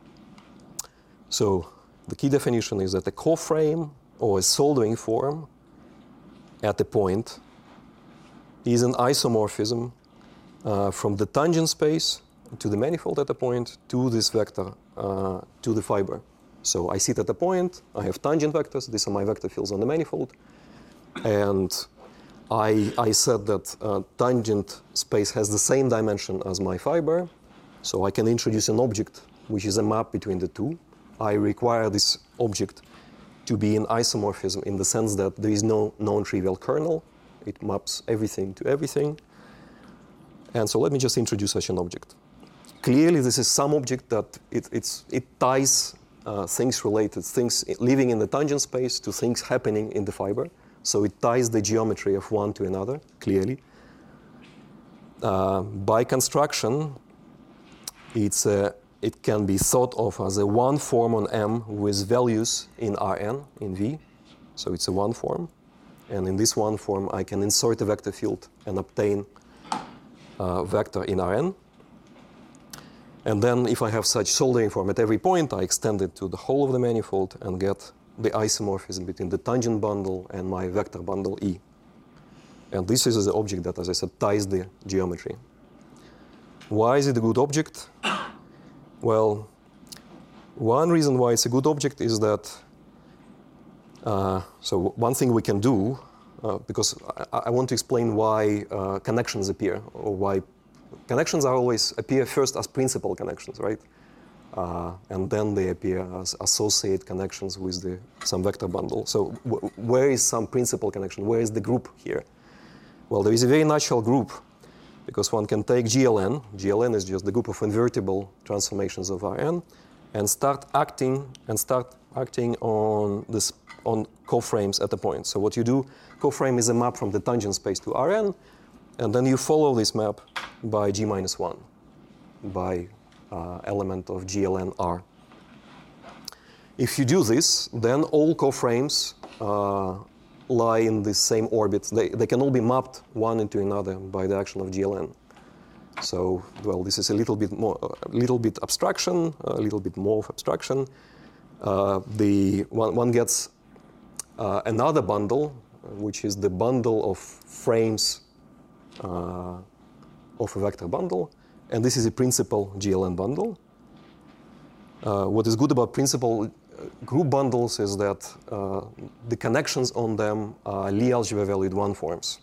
So the key definition is that a coframe or a soldering form at a point is an isomorphism uh, from the tangent space to the manifold at a point to this vector, uh, to the fiber. So I sit at a point, I have tangent vectors, these are my vector fields on the manifold, and I, I said that uh, tangent space has the same dimension as my fiber, so I can introduce an object which is a map between the two. I require this object to be an isomorphism in the sense that there is no non-trivial kernel. It maps everything to everything. And so let me just introduce such an object. Clearly, this is some object that it, it's, it ties Uh, things related, things living in the tangent space to things happening in the fiber. So it ties the geometry of one to another, clearly. Uh, by construction, it's a, it can be thought of as a one form on M with values in Rn, in V. So it's a one form. And in this one form, I can insert a vector field and obtain a vector in Rn. And then if I have such soldering form at every point, I extend it to the whole of the manifold and get the isomorphism between the tangent bundle and my vector bundle E. And this is the object that, as I said, ties the geometry. Why is it a good object? Well, one reason why it's a good object is that, uh, so one thing we can do, uh, because I, I want to explain why uh, connections appear, or why connections are always appear first as principal connections, right? Uh, and then they appear as associate connections with the, some vector bundle. So w where is some principal connection? Where is the group here? Well, there is a very natural group, because one can take G L N. G L N is just the group of invertible transformations of Rn, and start acting and start acting on this on coframes at a point. So what you do, coframe is a map from the tangent space to Rn, and then you follow this map by G minus one, by uh, element of G L N R. If you do this, then all coframes uh, lie in the same orbit. They, they can all be mapped one into another by the action of G L N. So, well, this is a little bit more, a little bit abstraction, a little bit more of abstraction. Uh, the one, one gets uh, another bundle, which is the bundle of frames uh, of a vector bundle, and this is a principal G L N bundle. Uh, what is good about principal group bundles is that uh, the connections on them are Lie algebra valued one forms.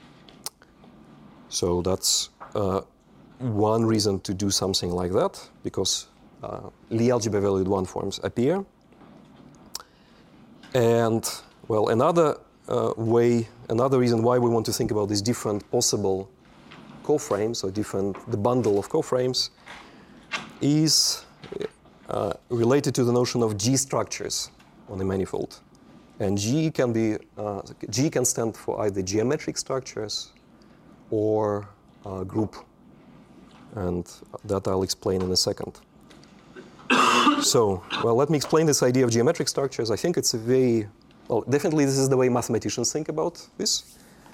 So that's uh, one reason to do something like that, because uh, Lie algebra valued one forms appear. And, well, another uh, way, another reason why we want to think about these different possible coframes, or different, the bundle of coframes, is uh, related to the notion of G structures on a manifold. And G can be, uh, G can stand for either geometric structures or uh, group. And that I'll explain in a second. So, well, let me explain this idea of geometric structures. I think it's a very, well, definitely this is the way mathematicians think about this.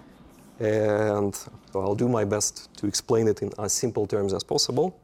And so I'll do my best to explain it in as simple terms as possible.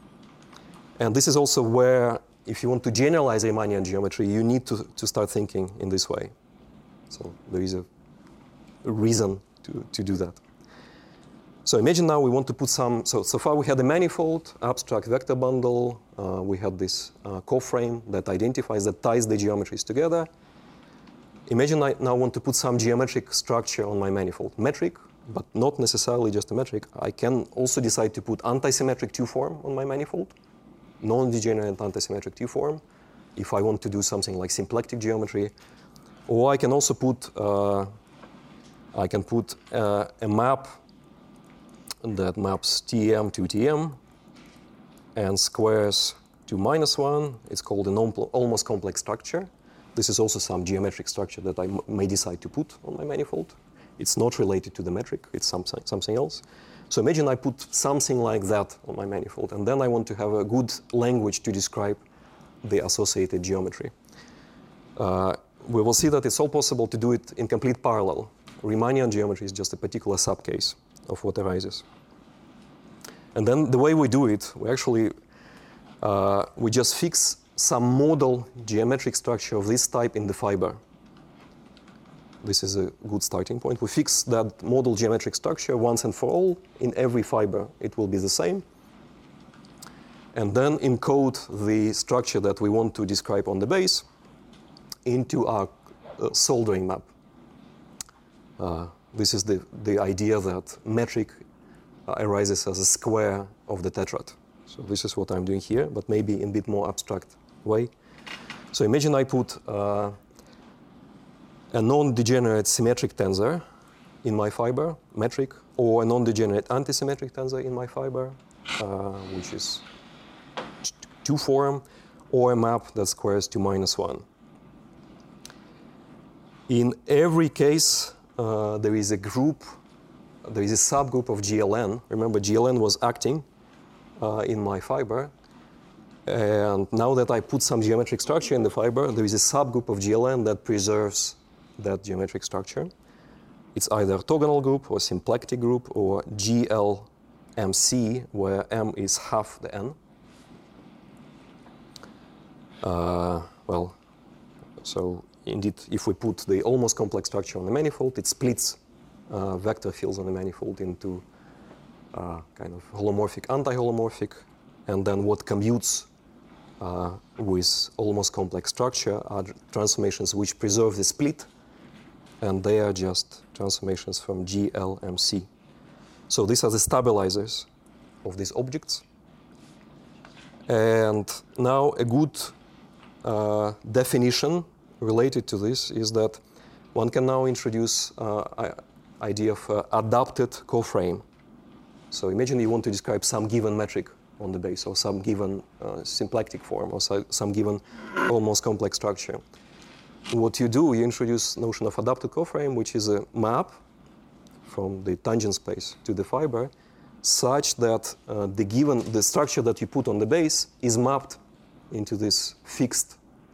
And this is also where, if you want to generalize Riemannian geometry, you need to, to start thinking in this way. So there is a, a reason to, to do that. So imagine now we want to put some, so, so far we had a manifold, abstract vector bundle, uh, we had this uh, coframe that identifies, that ties the geometries together. Imagine I now want to put some geometric structure on my manifold. Metric, but not necessarily just a metric. I can also decide to put antisymmetric two-form on my manifold, non-degenerate antisymmetric two-form, if I want to do something like symplectic geometry. Or I can also put, uh, I can put uh, a map that maps T M to T M and squares to minus one. It's called an almost complex structure. This is also some geometric structure that I m may decide to put on my manifold. It's not related to the metric, it's something, something else. So imagine I put something like that on my manifold, and then I want to have a good language to describe the associated geometry. Uh, we will see that it's all possible to do it in complete parallel. Riemannian geometry is just a particular subcase of what arises. And then the way we do it, we actually, uh, we just fix some model geometric structure of this type in the fiber. This is a good starting point. We fix that model geometric structure once and for all. In every fiber, it will be the same. And then encode the structure that we want to describe on the base into our uh, soldering map. Uh, This is the, the idea that metric uh, arises as a square of the tetrad. So this is what I'm doing here, but maybe in a bit more abstract way. So imagine I put uh, a non-degenerate symmetric tensor in my fiber, metric, or a non-degenerate antisymmetric tensor in my fiber, uh, which is two-form, or a map that squares to minus one. In every case, Uh, there is a group, there is a subgroup of G L N. Remember, G L N was acting uh, in my fiber. And now that I put some geometric structure in the fiber, there is a subgroup of G L N that preserves that geometric structure. It's either orthogonal group or symplectic group or G L M C, where M is half the N. Uh, well, so indeed, if we put the almost complex structure on the manifold, it splits uh, vector fields on the manifold into uh, kind of holomorphic, anti-holomorphic, and then what commutes uh, with almost complex structure are transformations which preserve the split, and they are just transformations from G L M C. So these are the stabilizers of these objects. And now a good uh, definition related to this is that one can now introduce uh, idea of uh, adapted coframe. So imagine you want to describe some given metric on the base, or some given uh, symplectic form, or so, some given almost complex structure. What you do, you introduce notion of adapted coframe, which is a map from the tangent space to the fiber, such that uh, the given the structure that you put on the base is mapped into this fixed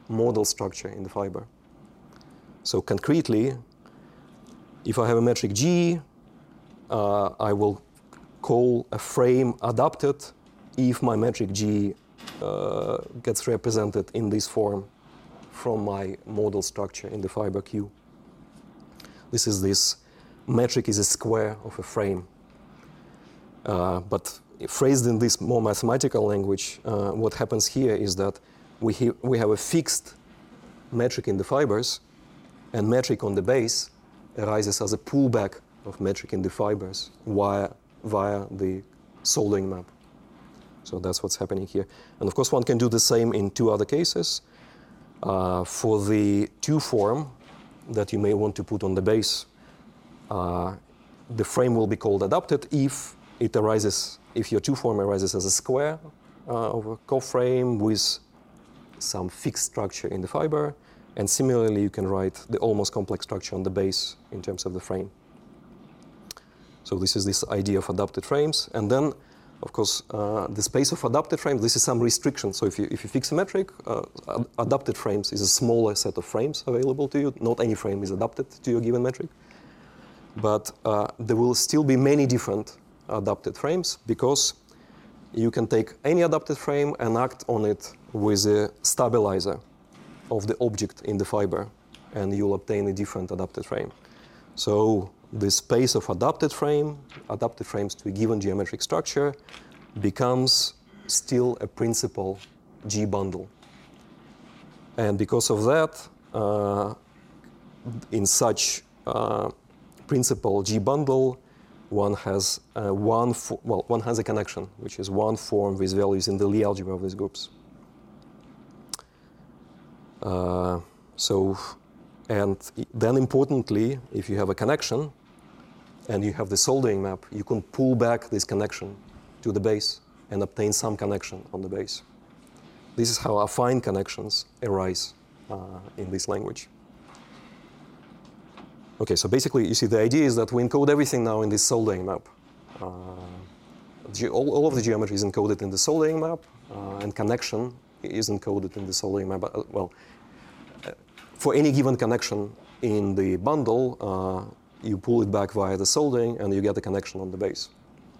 model structure in the fiber. So concretely, if I have a metric G, uh, I will call a frame adapted if my metric G uh, gets represented in this form from my model structure in the fiber Q. This is this metric is a square of a frame. Uh, but phrased in this more mathematical language, uh, what happens here is that we, he we have a fixed metric in the fibers, and metric on the base arises as a pullback of metric in the fibers via, via the soldering map. So that's what's happening here. And of course, one can do the same in two other cases. Uh, for the two form that you may want to put on the base, uh, the frame will be called adapted if it arises, if your two form arises as a square uh, of a coframe with some fixed structure in the fiber. And similarly, you can write the almost complex structure on the base in terms of the frame. So this is this idea of adapted frames. And then, of course, uh, the space of adapted frames, this is some restriction. So if you, if you fix a metric, uh, ad adapted frames is a smaller set of frames available to you. Not any frame is adapted to your given metric. But uh, there will still be many different adapted frames because you can take any adapted frame and act on it with a stabilizer of the object in the fiber, and you'll obtain a different adapted frame. So the space of adapted frame, adapted frames to a given geometric structure, becomes still a principal G bundle. And because of that, uh, in such uh, principal G bundle, one has uh, one well, one has a connection, which is one form with values in the Lie algebra of these groups. Uh, so, and then importantly, if you have a connection and you have the soldering map, you can pull back this connection to the base and obtain some connection on the base. This is how affine connections arise uh, in this language. Okay, so basically, you see, the idea is that we encode everything now in this soldering map. Uh, all, all of the geometry is encoded in the soldering map, uh, and connection is encoded in the soldering map. Uh, well, uh, for any given connection in the bundle, uh, you pull it back via the soldering, and you get a connection on the base.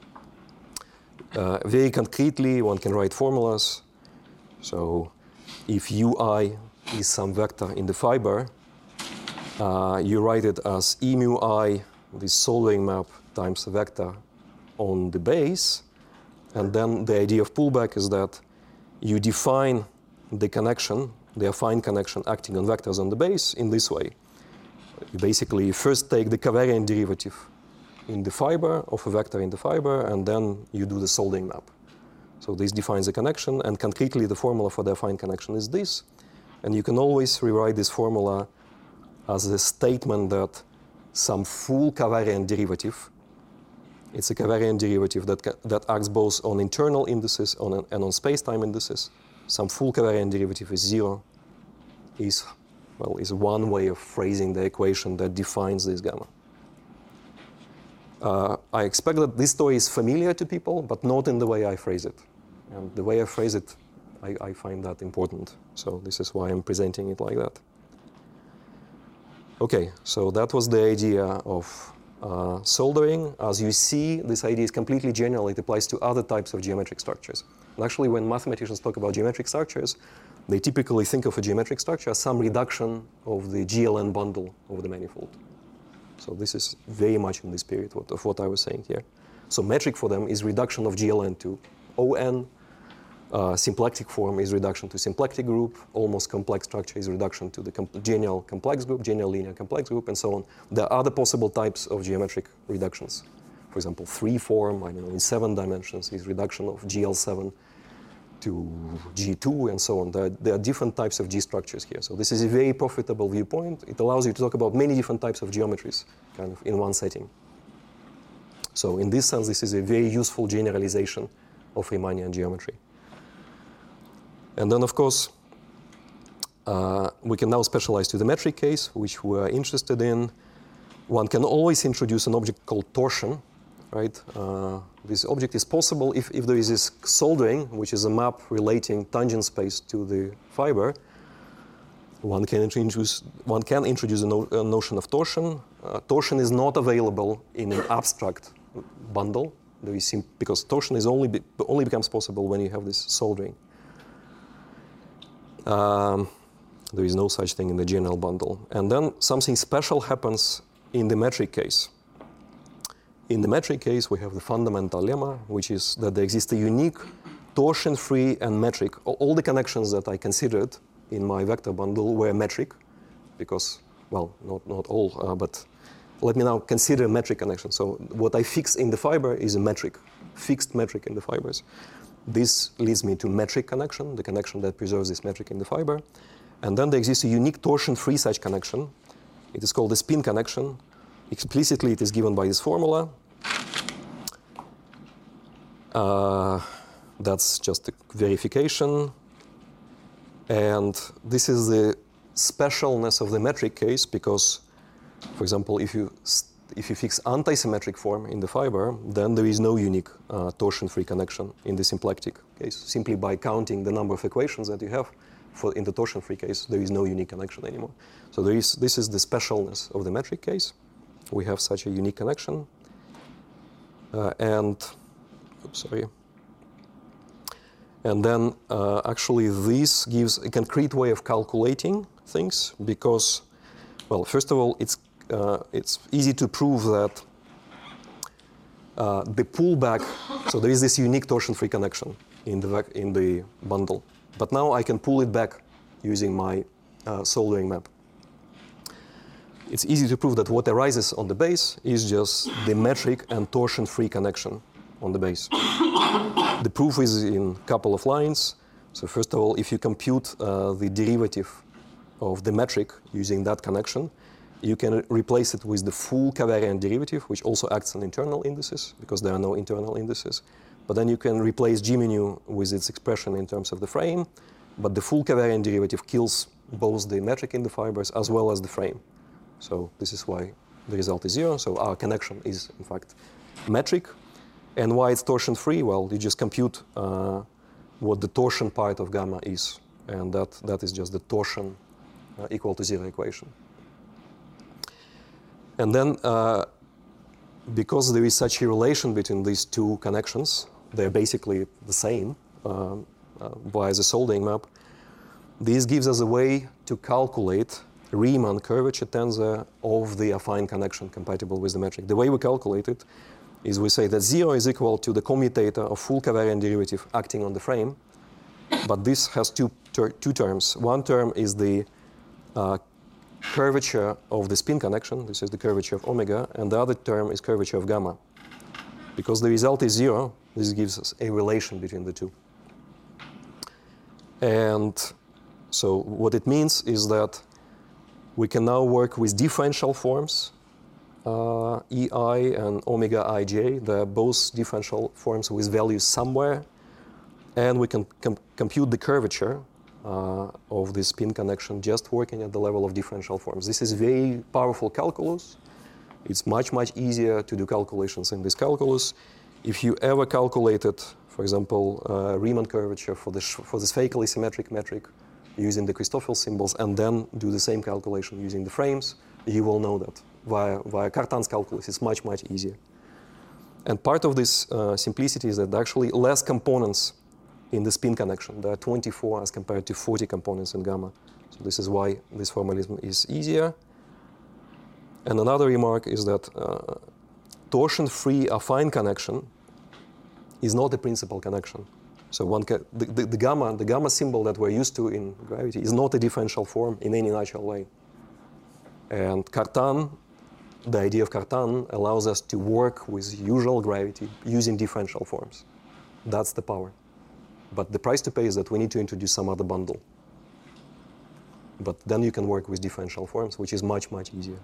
Uh, very concretely, one can write formulas. So if ui is some vector in the fiber, uh, you write it as e mu I, this soldering map, times a vector on the base. And then the idea of pullback is that you define the connection, the affine connection acting on vectors on the base in this way. You basically first take the covariant derivative in the fiber of a vector in the fiber, and then you do the soldering map. So this defines a connection, and concretely the formula for the affine connection is this. And you can always rewrite this formula as a statement that some full covariant derivative, it's a covariant derivative that, that acts both on internal indices on an, and on space-time indices. Some full covariant derivative is zero, is, well, is one way of phrasing the equation that defines this gamma. Uh, I expect that this story is familiar to people, but not in the way I phrase it. And the way I phrase it, I, I find that important. So this is why I'm presenting it like that. Okay, so that was the idea of uh, soldering. As you see, this idea is completely general. It applies to other types of geometric structures. And actually, when mathematicians talk about geometric structures, they typically think of a geometric structure as some reduction of the G L N bundle over the manifold. So this is very much in the spirit of what I was saying here. So metric for them is reduction of G L N to O N. Uh, symplectic form is reduction to symplectic group. Almost complex structure is reduction to the com genial complex group, genial linear complex group, and so on. There are other possible types of geometric reductions. For example, three form, I don't know, in seven dimensions is reduction of G L seven to G two, and so on. There, there are different types of G structures here. So this is a very profitable viewpoint. It allows you to talk about many different types of geometries kind of in one setting. So in this sense, this is a very useful generalization of Riemannian geometry. And then, of course, uh, we can now specialize to the metric case, which we are interested in. One can always introduce an object called torsion, right? Uh, this object is possible if, if there is this soldering, which is a map relating tangent space to the fiber. one can introduce one can introduce a, no, a notion of torsion. Uh, torsion is not available in an abstract bundle. There is sim- because torsion is only be, only becomes possible when you have this soldering. Um, there is no such thing in the general bundle. And then something special happens in the metric case. In the metric case, we have the fundamental lemma, which is that there exists a unique torsion-free and metric. All the connections that I considered in my vector bundle were metric, because, well, not, not all, uh, but let me now consider a metric connection. So what I fix in the fiber is a metric, fixed metric in the fibers. This leads me to metric connection, the connection that preserves this metric in the fiber. And then there exists a unique torsion-free such connection. It is called the spin connection. Explicitly, it is given by this formula. Uh, that's just a verification. And this is the specialness of the metric case because, for example, if you if you fix anti-symmetric form in the fiber, then there is no unique uh, torsion-free connection in the symplectic case. Simply by counting the number of equations that you have for in the torsion-free case, there is no unique connection anymore. So there is this is the specialness of the metric case. We have such a unique connection, uh, and oops, sorry. And then uh, actually this gives a concrete way of calculating things because, well, first of all, it's uh, it's easy to prove that uh, the pullback. So there is this unique torsion-free connection in the in the bundle, but now I can pull it back using my uh, soldering map. It's easy to prove that what arises on the base is just the metric and torsion-free connection on the base. The proof is in a couple of lines. So first of all, if you compute uh, the derivative of the metric using that connection, you can replace it with the full covariant derivative, which also acts on internal indices, because there are no internal indices. But then you can replace G mu with its expression in terms of the frame, but the full covariant derivative kills both the metric in the fibers as well as the frame. So this is why the result is zero. So our connection is, in fact, metric. And why it's torsion-free? Well, you just compute uh, what the torsion part of gamma is. And that, that is just the torsion uh, equal to zero equation. And then, uh, because there is such a relation between these two connections, they're basically the same uh, uh, via the soldering map, this gives us a way to calculate Riemann curvature tensor of the affine connection compatible with the metric. The way we calculate it is we say that zero is equal to the commutator of full covariant derivative acting on the frame, but this has two, ter two terms. One term is the uh, curvature of the spin connection. This is the curvature of omega, and the other term is curvature of gamma. Because the result is zero, this gives us a relation between the two. And so what it means is that we can now work with differential forms, uh, E I and omega I J. They're both differential forms with values somewhere. And we can com compute the curvature uh, of the spin connection just working at the level of differential forms. This is very powerful calculus. It's much, much easier to do calculations in this calculus. If you ever calculated, for example, uh, Riemann curvature for the, for the spherically symmetric metric, using the Christoffel symbols, and then do the same calculation using the frames, you will know that. Via, via Cartan's calculus, it's much, much easier. And part of this uh, simplicity is that there are actually less components in the spin connection. There are twenty-four as compared to forty components in gamma. So this is why this formalism is easier. And another remark is that uh, torsion-free affine connection is not a principal connection. So one ca the, the, the, gamma, the gamma symbol that we're used to in gravity is not a differential form in any natural way. And Cartan, the idea of Cartan allows us to work with usual gravity using differential forms. That's the power. But the price to pay is that we need to introduce some other bundle. But then you can work with differential forms, which is much, much easier.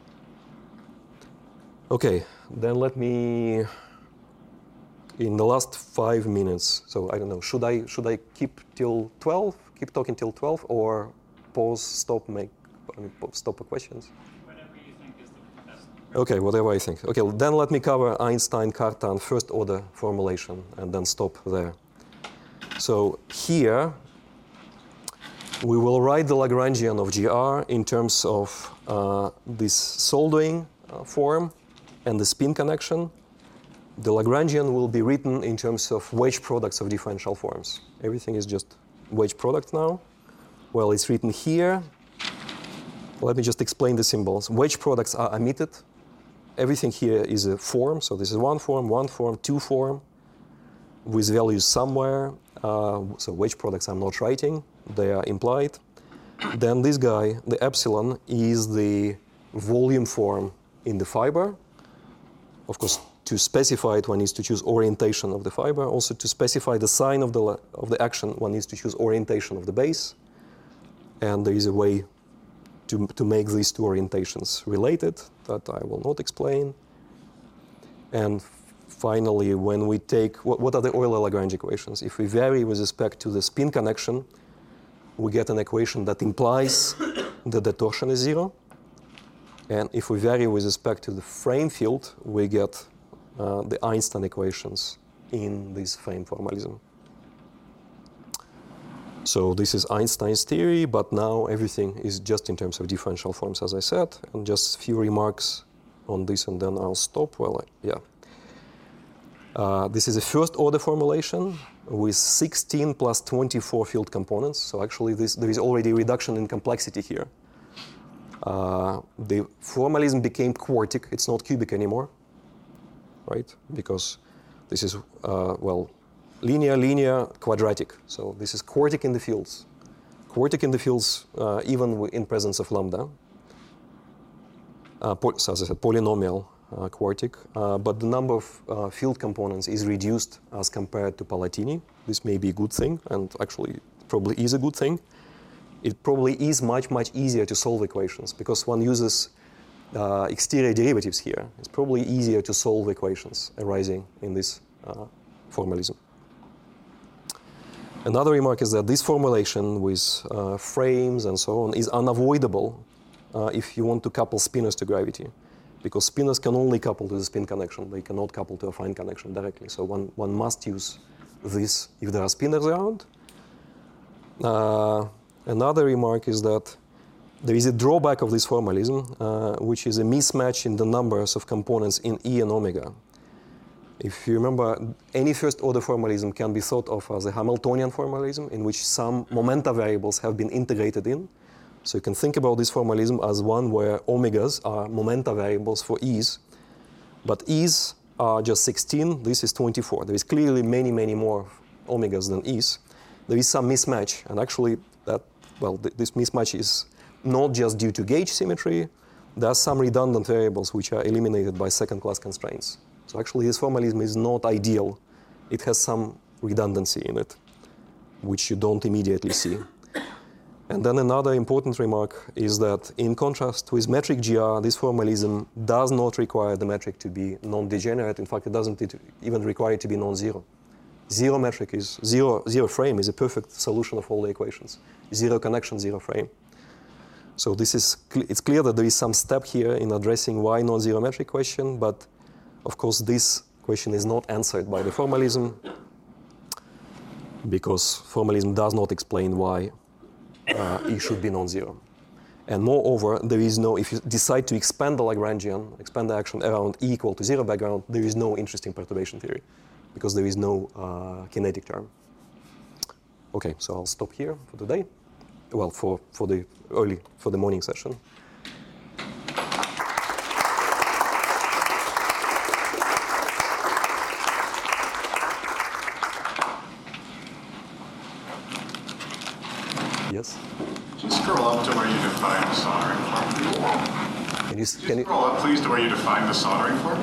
Okay, then let me, in the last five minutes, so I don't know, should I should I keep till twelve, keep talking till twelve, or pause, stop, make, I mean, stop for questions? Whatever you think is the best. Okay, whatever I think. Okay, then let me cover Einstein-Cartan first order formulation and then stop there. So here, we will write the Lagrangian of G R in terms of uh, this soldering uh, form and the spin connection. The Lagrangian will be written in terms of wedge products of differential forms. Everything is just wedge product now. Well, it's written here. Let me just explain the symbols. Wedge products are omitted. Everything here is a form. So this is one form, one form, two form, with values somewhere. Uh, so wedge products I'm not writing. They are implied. Then this guy, the epsilon, is the volume form in the fiber. Of course, to specify it, one needs to choose orientation of the fiber. Also, to specify the sign of the, of the action, one needs to choose orientation of the base. And there is a way to, to make these two orientations related that I will not explain. And finally, when we take, what, what are the Euler-Lagrange equations? If we vary with respect to the spin connection, we get an equation that implies that the torsion is zero. And if we vary with respect to the frame field, we get uh, the Einstein equations in this frame formalism. So this is Einstein's theory, but now everything is just in terms of differential forms, as I said. And just a few remarks on this, and then I'll stop. Well, yeah. Uh, this is a first order formulation with sixteen plus twenty-four field components. So actually this, there is already a reduction in complexity here. Uh, the formalism became quartic. It's not cubic anymore, right? Because this is, uh, well, linear, linear, quadratic. So this is quartic in the fields. Quartic in the fields, uh, even in presence of lambda. Uh, so as I said, polynomial uh, quartic. Uh, but the number of uh, field components is reduced as compared to Palatini. This may be a good thing, and actually probably is a good thing. It probably is much, much easier to solve equations because one uses uh, exterior derivatives here. It's probably easier to solve equations arising in this uh, formalism. Another remark is that this formulation with uh, frames and so on is unavoidable uh, if you want to couple spinors to gravity, because spinors can only couple to the spin connection. They cannot couple to a fine connection directly. So one, one must use this if there are spinors around. Uh, another remark is that there is a drawback of this formalism, uh, which is a mismatch in the numbers of components in E and omega. If you remember, any first-order formalism can be thought of as a Hamiltonian formalism in which some momenta variables have been integrated in. So you can think about this formalism as one where omegas are momenta variables for e's, but e's are just sixteen, this is twenty-four. There is clearly many, many more omegas than e's. There is some mismatch, and actually that, well, th this mismatch is not just due to gauge symmetry. There are some redundant variables which are eliminated by second-class constraints. So actually this formalism is not ideal. It has some redundancy in it, which you don't immediately see. And then another important remark is that in contrast with metric G R, this formalism does not require the metric to be non-degenerate. In fact, it doesn't even require it to be non-zero. Zero metric is, zero, zero frame is a perfect solution of all the equations. Zero connection, zero frame. So this is, cl it's clear that there is some step here in addressing why non-zero metric question, but of course, this question is not answered by the formalism because formalism does not explain why uh, E should be non-zero. And moreover, there is no, if you decide to expand the Lagrangian, expand the action around E equal to zero background, there is no interesting perturbation theory because there is no uh, kinetic term. Okay, so I'll stop here for today. Well, for, for the early, for the morning session. Yes? Can you scroll up to where you define the soldering form? Can you, Can can you you, scroll up, please, to where you define the soldering form?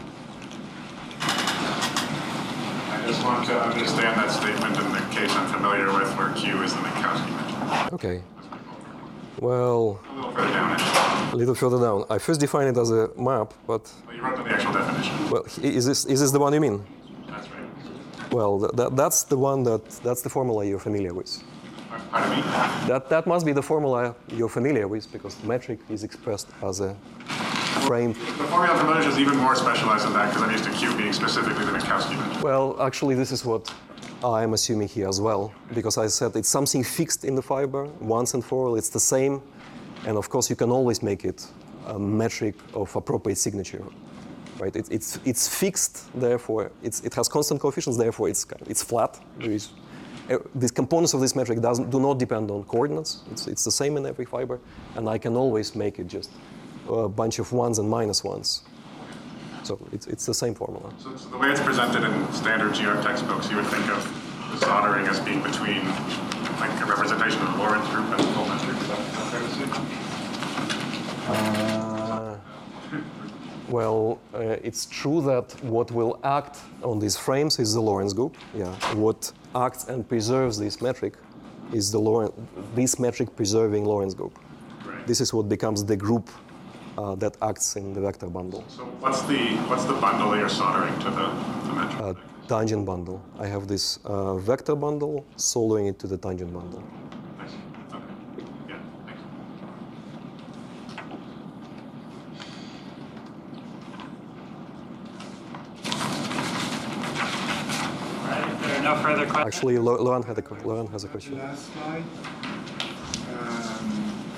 I just want to understand that statement in the case I'm familiar with, where Q is the Minkowski metric. okay. Well, A little further down it. a little further down. I first define it as a map, but Well, you wrote down the actual definition. well, is this is this the one you mean? That's right. Well, th that, that's the one that that's the formula you're familiar with. Pardon me? That that must be the formula you're familiar with because the metric is expressed as a frame. The formula I'm familiar with is even more specialized than that because I'm used to Q being specifically the Minkowski metric. Well, actually, this is what I'm assuming here as well, because I said it's something fixed in the fiber, once and for all, it's the same. And of course, you can always make it a metric of appropriate signature, right? It, it's, it's fixed, therefore, it's, it has constant coefficients, therefore it's, it's flat. There is, uh, these components of this metric doesn't, do not depend on coordinates. It's, it's the same in every fiber, and I can always make it just a bunch of ones and minus ones. So it's, it's the same formula. So, so the way it's presented in standard G R textbooks, you would think of the soldering as being between like a representation of the Lorentz group and the full metric. Is that fair to say? Uh, well, uh, it's true that what will act on these frames is the Lorentz group. Yeah. What acts and preserves this metric is the Lorentz, this metric preserving Lorentz group. Right. This is what becomes the group uh, that acts in the vector bundle. So what's the what's the bundle that you're soldering to the, the metric? Uh, tangent bundle. I have this uh, vector bundle, soldering it to the tangent bundle. Nice. Okay. Yeah. Thanks. Right, if there are no further questions. Actually, Lo- Laurent, had a, que- Laurent has a question. Last slide. Um,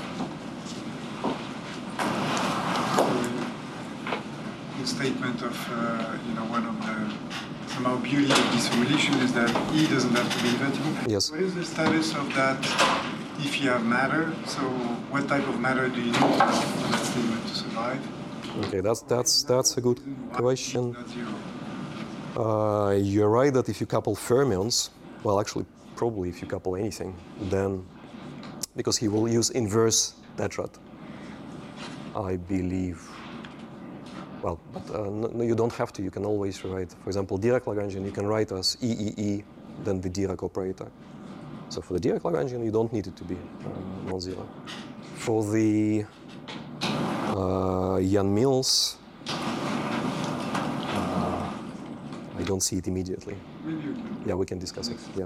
the statement of, uh, you know, one of the somehow beauty of this formulation is that E doesn't have to be invertible. Yes. What is the status of that if you have matter? So what type of matter do you need for that statement to survive? Okay, that's that's that's a good Why question. not zero? Uh, you're right that if you couple fermions, well, actually, probably if you couple anything, then because he will use inverse tetrad, I believe. Well, but uh, no, no, you don't have to. You can always write, for example, Dirac Lagrangian. You can write as E E E, then the Dirac operator. So for the Dirac Lagrangian, you don't need it to be uh, non-zero. For the uh, Yang-Mills, uh, I don't see it immediately. Maybe you can. Yeah, we can discuss it. Yeah,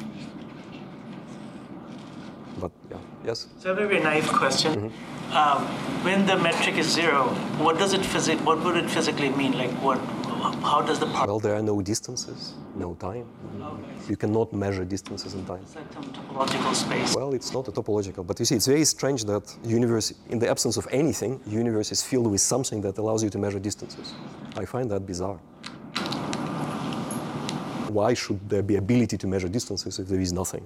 but yeah, yes. So a very naive question. Um, when the metric is zero, what does it physi- What would it physically mean? Like what? How does the part? Well, there are no distances, no time. You cannot measure distances in time. It's like some topological space. Well, it's not a topological, but you see, it's very strange that universe, in the absence of anything, universe is filled with something that allows you to measure distances. I find that bizarre. Why should there be ability to measure distances if there is nothing?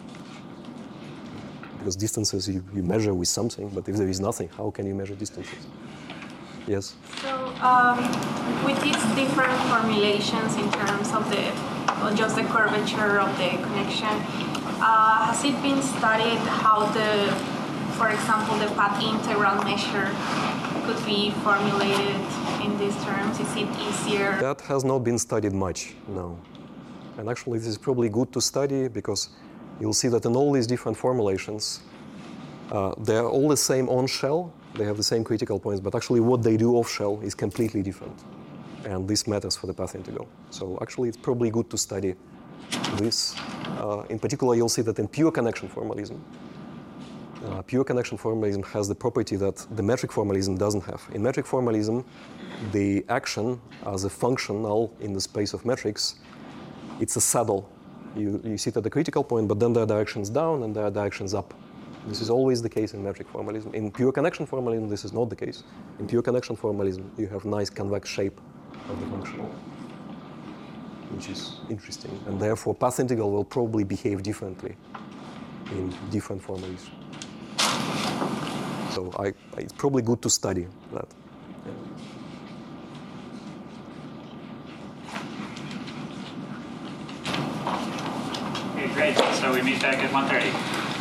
Because distances you, you measure with something, but if there is nothing, how can you measure distances? Yes? So, um, with these different formulations in terms of the, well, just the curvature of the connection, uh, has it been studied how the, for example, the path integral measure could be formulated in these terms? Is it easier? That has not been studied much, no. And actually, this is probably good to study because you'll see that in all these different formulations, uh, they're all the same on shell, they have the same critical points, but actually what they do off shell is completely different. And this matters for the path integral. So actually, it's probably good to study this. Uh, in particular, you'll see that in pure connection formalism, uh, pure connection formalism has the property that the metric formalism doesn't have. In metric formalism, the action as a functional in the space of metrics, it's a saddle. You, you sit at the critical point, but then there are directions down and there are directions up. This is always the case in metric formalism. In pure connection formalism, this is not the case. In pure connection formalism, you have nice convex shape of the functional, which is interesting. And therefore, path integral will probably behave differently in different formalism. So I, it's probably good to study that. Yeah. Okay, great. So we meet back at one thirty.